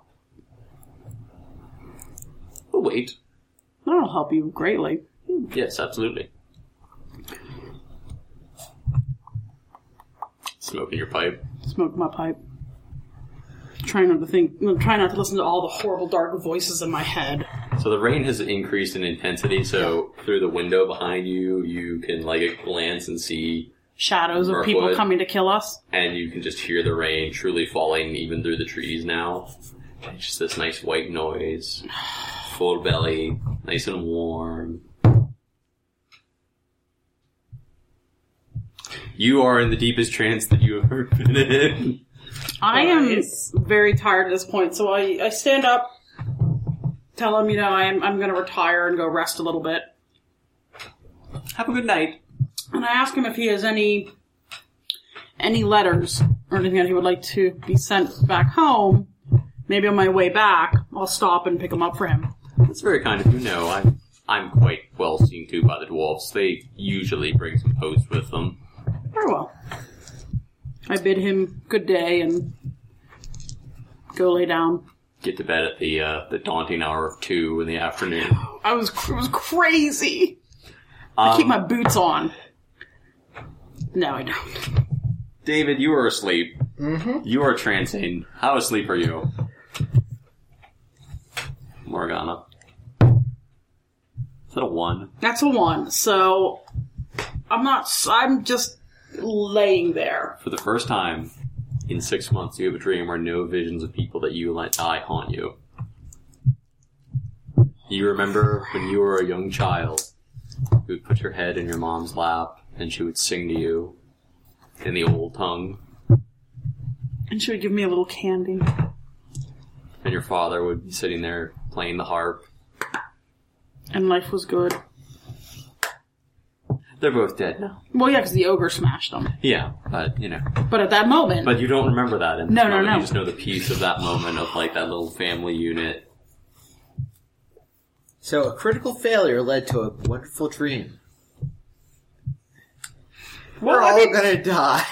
We'll wait. That'll help you greatly. Yes, absolutely. Smoking your pipe. Smoke my pipe. Try not to think. Try not to listen to all the horrible dark voices in my head. So the rain has increased in intensity, so through the window behind you, you can, like, glance and see... Shadows of people Mirkwood. coming to kill us. And you can just hear the rain truly falling even through the trees now. It's just this nice white noise. Full belly, nice and warm. You are in the deepest trance that you have ever been in. I am Nice. very tired at this point, so I, I stand up, tell him, you know, I'm, I'm going to retire and go rest a little bit. Have a good night. And I ask him if he has any any letters or anything that he would like to be sent back home. Maybe on my way back, I'll stop and pick them up for him. That's very kind of you. No, I'm, I'm quite well seen to by the dwarves. They usually bring some post with them. Very well. I bid him good day and go lay down. Get to bed at the uh, the daunting hour of two in the afternoon. I was it was crazy. Um, I keep my boots on. No, I don't. David, you are asleep. Mm-hmm. You are trancing. How asleep are you? Morgana. Is that a one? That's a one. So I'm not. I'm just laying there. For the first time in six months, you have a dream where no visions of people that you let die haunt you. You remember when you were a young child, you would put your head in your mom's lap, and she would sing to you in the old tongue, And she would give me a little candy. and your father would be sitting there playing the harp. And life was good. They're both dead now. Well, yeah, because the ogre smashed them. Yeah, but, you know. But at that moment... But you don't remember that in this No, no, moment. no. You just know the piece of that moment of, like, that little family unit. So a critical failure led to a wonderful dream. Well, We're I all mean- gonna die.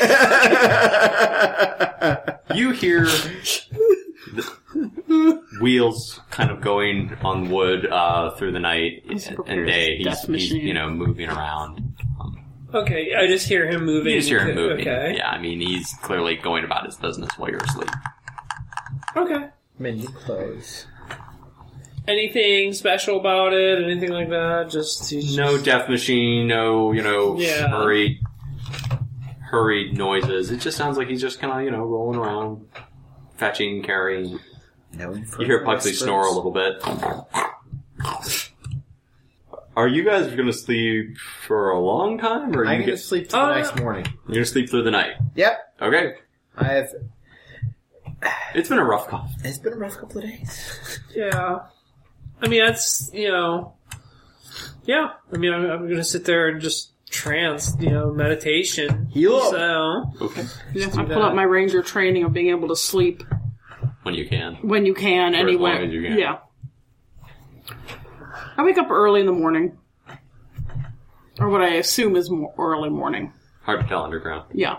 You hear the wheels kind of going on wood uh, through the night He's and prepared day. He's, death he's, machine. you know, moving around. Um, Okay, I just hear him moving. you just hear him moving. Okay. Yeah, I mean, he's clearly going about his business while you're asleep. Okay. Mending clothes. Anything special about it? Anything like that? Just he's No just- death machine, no, you know, Yeah. hurried, hurried noises. It just sounds like he's just kind of, you know, rolling around, fetching, carrying. No You hear Pugsley snore a little bit. Are you guys going to sleep for a long time, or are I'm you gonna get, sleep till Uh, the next morning. you're going to sleep through the night? Yep. Okay. I have. It's been a rough cough. It's been a rough couple of days. Yeah. I mean, that's, you know... Yeah. I mean, I'm, I'm gonna sit there and just trance, you know, meditation. Heal up. So... Okay. Yeah, do I pull that. out my ranger training of being able to sleep When you can. when you can, as anywhere. long as you can. Yeah. I wake up early in the morning. Or what I assume is more early morning. Hard to tell underground. Yeah.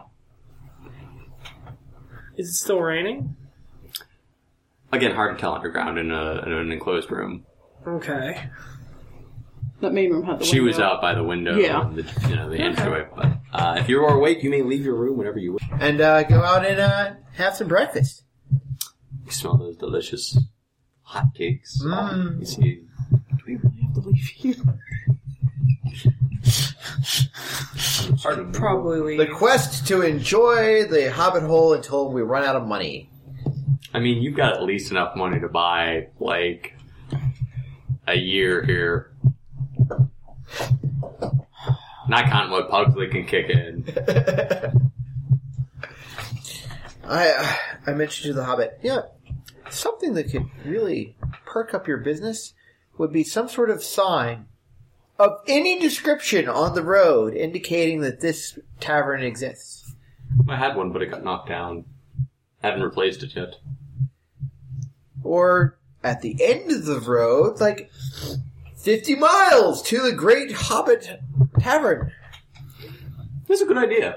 Is it still raining? Again, hard to tell underground in, a, in an enclosed room. Okay. That main room had the She was window. out by the window. Yeah. And the, you know, the entryway. But uh, if you are awake, you may leave your room whenever you wish. And uh, go out and uh, have some breakfast. You smell those delicious hot cakes. Mm. You see. Do we really have to leave here? Probably leave. The quest to enjoy the Hobbit Hole until we run out of money. I mean, you've got at least enough money to buy, like, a year here. Not counting what Pugsley can kick in. I uh, I mentioned to the Hobbit, yeah, something that could really perk up your business would be some sort of sign of any description on the road indicating that this tavern exists. I had one, but it got knocked down. Haven't replaced it yet. Or at the end of the road, like fifty miles to the Great Hobbit Tavern. That's a good idea.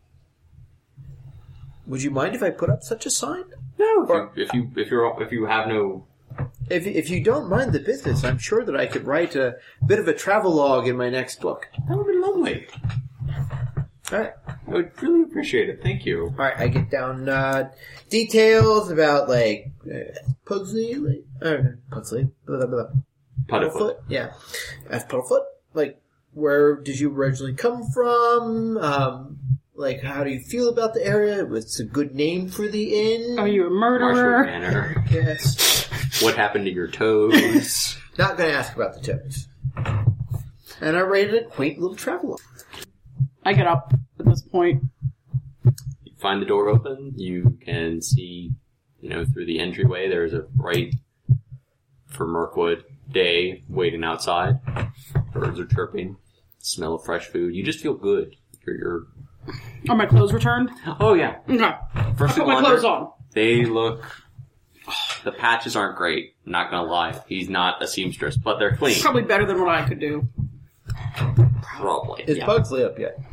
Would you mind if I put up such a sign? No. Or- If you if you're if you have no If if you don't mind the business, I'm sure that I could write a bit of a travelogue in my next book. that would be lovely. All right. I would really appreciate it. Thank you. All right, I get down uh, details about like uh, Pugsley, like, uh, Pugsley, blah, blah, blah. Puddlefoot. yeah, F. Puddlefoot. Like, where did you originally come from? Um, like, how do you feel about the area? What's a good name for the inn? Are you a Marshwood murderer? Manor. Yes. What happened to your toes? Not going to ask about the toes. And I rated a quaint little travelogue. I get up at this point. You find the door open. You can see, you know, through the entryway. There's a bright, for Mirkwood, day waiting outside. Birds are chirping. Smell of fresh food. You just feel good. You're, you're Are my clothes returned? oh yeah. Okay. First Put my launder, clothes on. They look. The patches aren't great. I'm not gonna lie. He's not a seamstress, but they're clean. Probably better than what I could do. Probably. Is Yeah. Pugsley up yet?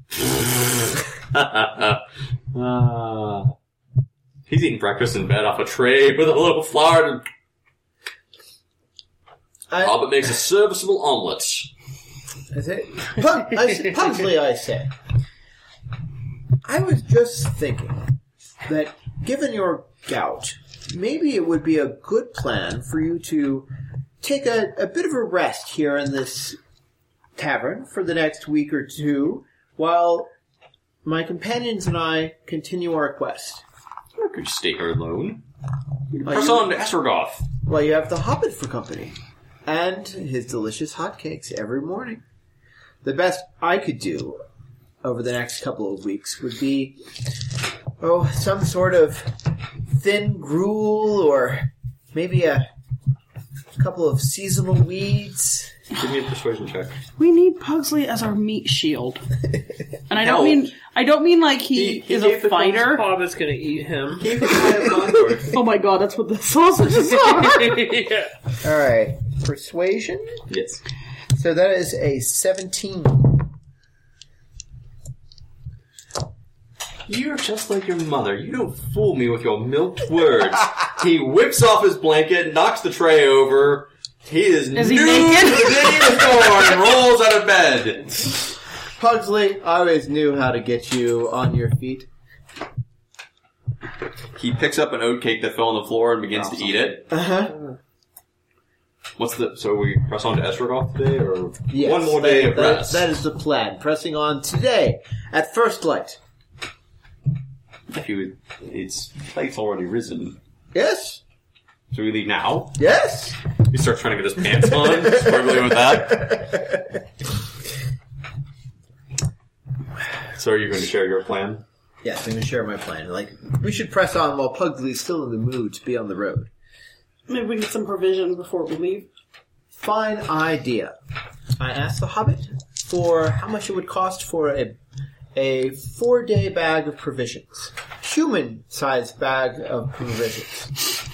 uh, he's eating breakfast in bed off a tray with a little flour. And I, Robert makes a serviceable omelet. I say, Pug, I say, Pugsley, I say. I was just thinking that given your gout, maybe it would be a good plan for you to take a, a bit of a rest here in this tavern for the next week or two while my companions and I continue our quest. I could just stay here alone. Are Press you- on to Estrogoth. Well, you have the Hobbit for company. And his delicious hotcakes every morning. The best I could do over the next couple of weeks would be, oh, some sort of thin gruel or maybe a couple of seasonal weeds. Give me a persuasion check. We need Pugsley as our meat shield. And I don't Help. mean I don't mean like he, He- he is gave a the fighter. Hobbit's gonna eat him. Oh my god, that's what the sausages are. Yeah. All right, persuasion. Yes. So that is a seventeen. You're just like your mother. You don't fool me with your milked words. He whips off his blanket, knocks the tray over. He is, Is he nude naked? to the day he was born and rolls out of bed. Pugsley, I always knew how to get you on your feet. He picks up an oat cake that fell on the floor and begins to eat it. Uh huh. What's the... So we press on to Estrogov today, or Yes, one more that- day of that- rest? That is the plan. Pressing on today at first light. If you would, it's light's already risen. Yes. So we leave now? Yes. He starts trying to get his pants on, struggling with that. So are you going to share your plan? Yes, I'm going to share my plan. Like, we should press on while Pugsley's still in the mood to be on the road. Maybe we get some provisions before we leave. Fine idea. I asked the Hobbit for how much it would cost for a a four-day bag of provisions. Human-sized bag of provisions.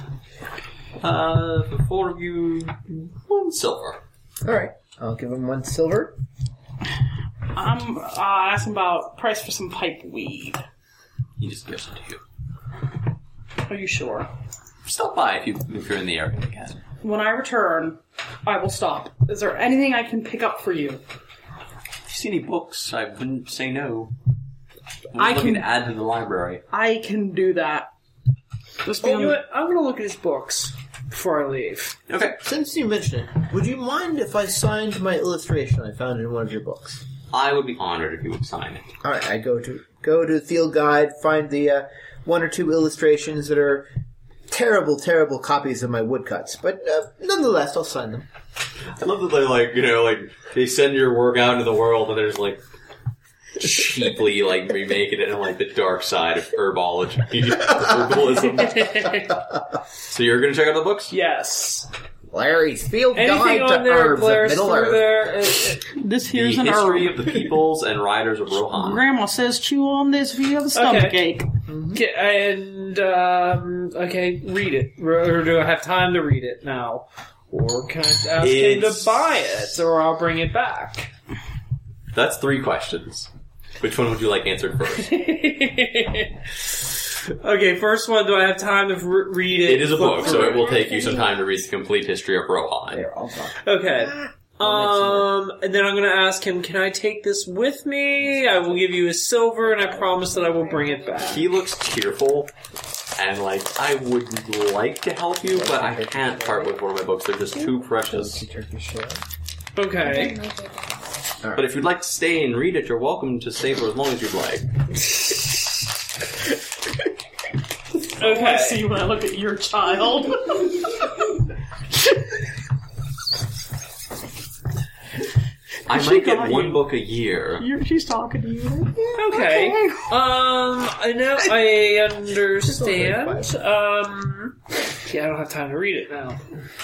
Uh, for four of you, one silver. All right. I'll give him one silver. I'm uh, asking about price for some pipe weed. He just gives it to you. Are you sure? Stop by if, you, if you're in the area again. When I return, I will stop. Is there anything I can pick up for you? If you see any books, I wouldn't say no. I'm I looking can- to add to the library. I can do that. Just be Oh, on you know the- what? I'm gonna look at his books before I leave. Okay. Since you mentioned it, would you mind if I signed my illustration I found in one of your books? I would be honored if you would sign it. All right, I go to go to the field guide, find the uh, one or two illustrations that are terrible, terrible copies of my woodcuts, but uh, nonetheless, I'll sign them. I love that they like, you know, like, they send your work out into the world and there's like, cheaply, like, remaking it in, like, the dark side of herbology. Herbalism. So you're gonna check out the books? Yes. Larry's field Anything guide on to there herbs of glares Middle through Earth. there. It, it, This The here's an history herb. of the peoples and riders of Rohan. Grandma says chew on this if you have a stomach Okay. ache. okay, and um, okay, read it. Or do I have time to read it now, or can I ask him It's- to buy it, or I'll bring it back? That's three questions. Which one would you like answered first? Okay, first one. Do I have time to re- read it? It is a book, so through it will take you some time to read the complete history of Rohan. There, I'll talk. Okay. Um, and then I'm going to ask him, can I take this with me? I will give you a silver, and I promise that I will bring it back. He looks cheerful, and like, I would like to help you, but I can't part with one of my books. They're just too precious. Okay. But if you'd like to stay and read it, you're welcome to stay for as long as you'd like. I Okay. see when I look at your child. I She might get got one you. book a year. You're, she's talking to you. Okay. Okay. Um, I know, I understand. Um, yeah, I don't have time to read it now.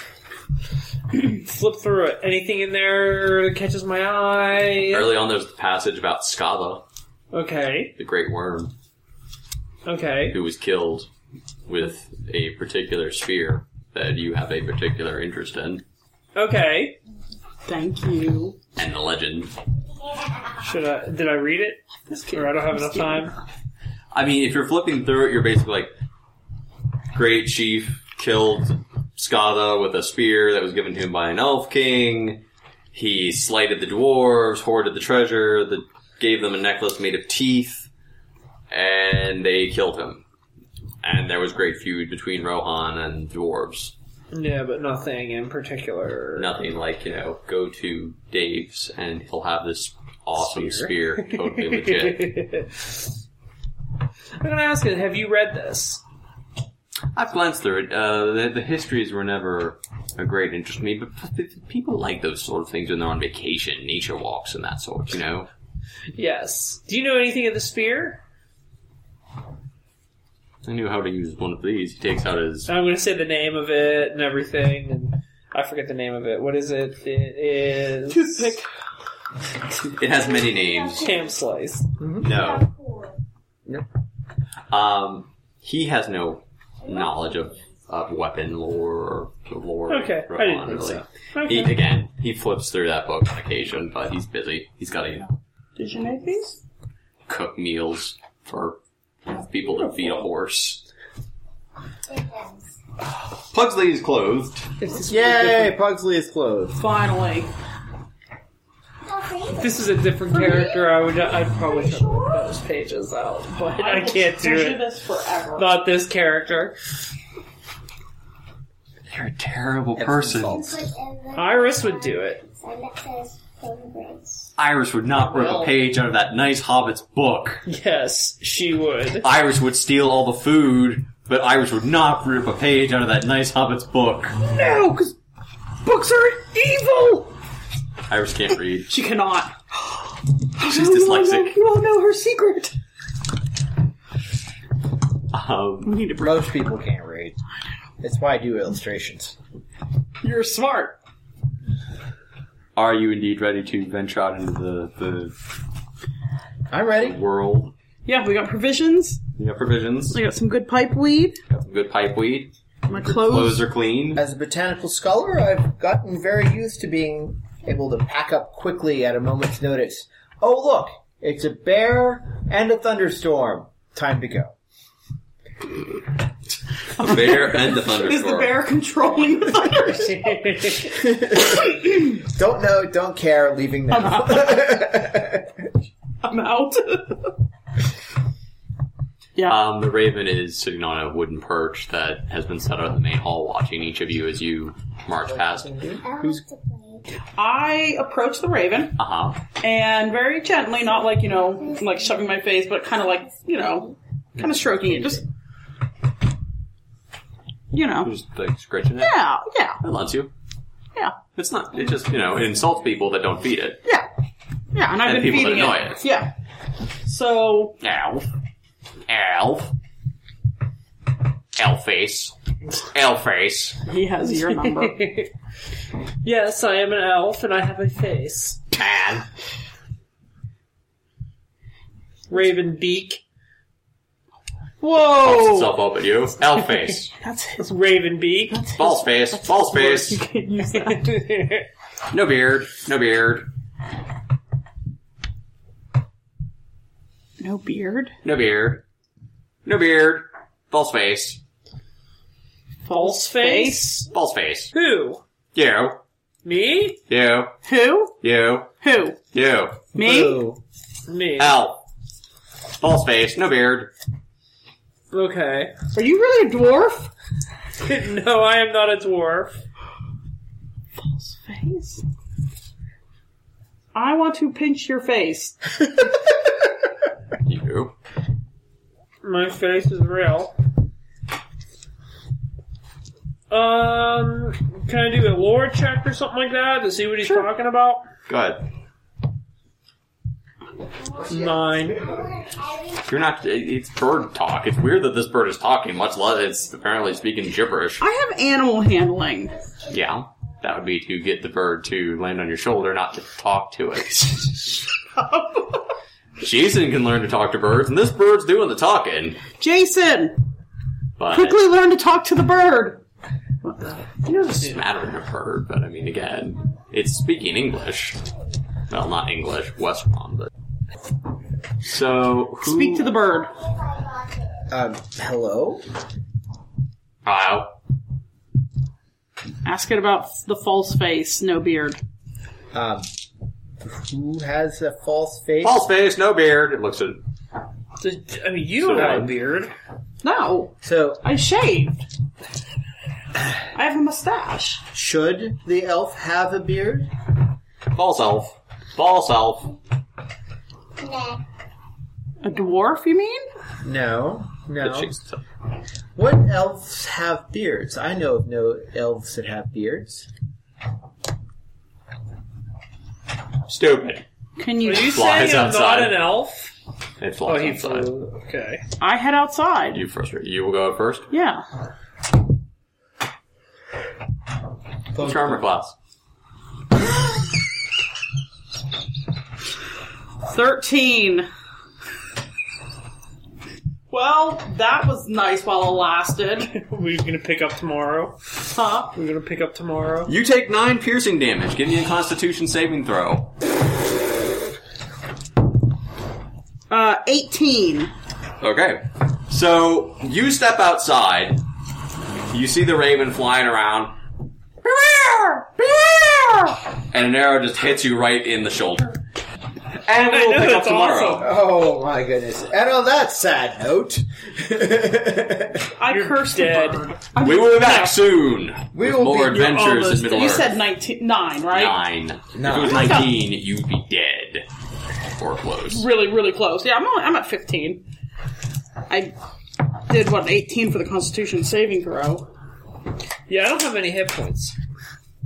Flip through it. Anything in there that catches my eye? Early on, there's the passage about Skada, Okay. the great worm, Okay. who was killed with a particular spear that you have a particular interest in, Okay. Thank you. and the legend. Should I, did I read it? Or I don't have enough time? I mean, if you're flipping through it, you're basically like, great chief killed Skada with a spear that was given to him by an elf king. He slighted the dwarves, hoarded the treasure, the, gave them a necklace made of teeth, and they killed him. And there was great feud between Rohan and dwarves. Yeah, but nothing in particular. Nothing like, you know, go to Dave's and he'll have this awesome spear, totally legit. I'm gonna ask you, have you read this? I've glanced through it. Uh, the, the histories were never a great interest to me, but p- p- people like those sort of things when they're on vacation, nature walks and that sort, you know? Yes. Do you know anything of the spear? I knew how to use one of these. He takes out his... I'm gonna say the name of it and everything. And I forget the name of it. What is it? It is Toothpick. It has many names. ham slice. No. Um, he has no knowledge of, of weapon lore or lore. Okay, of I didn't Rohan, think really. so. Okay. He, again, he flips through that book on occasion, but he's busy. He's got to, you know, Did you make these? cook meals for people to feed a horse. Pugsley is clothed. Yay! Pugsley is clothed. Finally. If this is a different character, I would I'd probably try to rip those pages out, but I, will can't do treasure it. this forever. Not this character. You're a terrible Epsom person. salts. Iris would do it. Iris would not rip Well. a page out of that nice Hobbit's book. Yes, she would. Iris would steal all the food, but Iris would not rip a page out of that nice Hobbit's book. No, because books are evil! Iris can't read. She cannot. She's You all know- dyslexic. You all know her secret. Um, We need to bring. Most people can't read. That's why I do illustrations. You're smart. are you indeed ready to venture out into the, the I'm ready. world? Yeah, we got provisions. You got provisions. We got some good pipe weed. Got some good pipe weed. My clothes. Clothes are clean. As a botanical scholar, I've gotten very used to being able to pack up quickly at a moment's notice. Oh, look! It's a bear and a thunderstorm. Time to go. The bear and the thunderstorm. Is the bear controlling the thunder? Don't know, don't care, leaving now. I'm out. Yeah. Um, the raven is sitting on a wooden perch that has been set out in the main hall, watching each of you as you march past. Who's I approach the raven Uh huh. and very gently, not like, you know, like shoving my face, but kind of like, you know, kind of stroking it. Just, you know. Just like scratching it. Yeah, yeah, It lets you. yeah, It's not. It just you know it insults people that don't feed it. yeah. Yeah, and I've And been people that feeding annoy it. it. Yeah. So, Elf. Elf. Elf face. Elf face. he has your number. Yes, I am an elf and I have a face. Tad. Raven beak. Pops Whoa! itself up at you. Elf face. That's his. Raven beak. False face. False face. You can't use that. No beard. No beard. No beard. No beard. No beard. False face. False face? False face. Who? You. Me? You. Who? You. Who? You. Me? Boo. Me. Elf. False face. No beard. Okay. Are you really a dwarf? No, I am not a dwarf. False face. I want to pinch your face. You. My face is real. Um, can I do a lore check or something like that to see what he's Sure. talking about? Go ahead. Nine. You're not. It's bird talk. It's weird that this bird is talking, much less it's apparently speaking gibberish. I have animal handling. Yeah. That would be to get the bird to land on your shoulder, not to talk to it. Jason can learn to talk to birds, and this bird's doing the talking. Jason, But quickly learn to talk to the bird. you know, it's smattering of bird, but I mean, again, it's speaking English. Well, not English, Westron, but. So, who... Speak to the bird. Um, hello? Hello? Ask it about the false face, no beard. Um, who has a false face? False face, no beard. It looks at. I mean, you don't So, have uh, a beard. No, So, I shaved. I have a mustache. should the elf have a beard? False elf. False elf. A dwarf, you mean? No, It no. shakes its head. What elves have beards? I know of no elves that have beards. Stupid. Can you? Are you Flies saying I'm outside. not an elf? It Oh, flies he outside. flew. Okay. I head outside. You frustrate. You will go out first. Yeah. Charmer class. Thirteen. Well, that was nice while it lasted. We're gonna pick up tomorrow. Huh? We're gonna pick up tomorrow. You take nine piercing damage. Give me a Constitution saving throw. Uh, eighteen. Okay. So, you step outside. You see the raven flying around. And an arrow just hits you right in the shoulder. And we'll I know, pick up it's tomorrow. awesome. Oh my goodness. And on that sad note, I You're cursed dead. the bird. We will be back soon. We with will more be- you're adventures almost- in Middle You Earth. said nineteen, nine, right? Nine. Nine. If it was nineteen, you'd be dead. Or close. Really, really close. Yeah, I'm only, I'm at fifteen. I did what eighteen for the Constitution saving throw. Yeah, I don't have any hit points.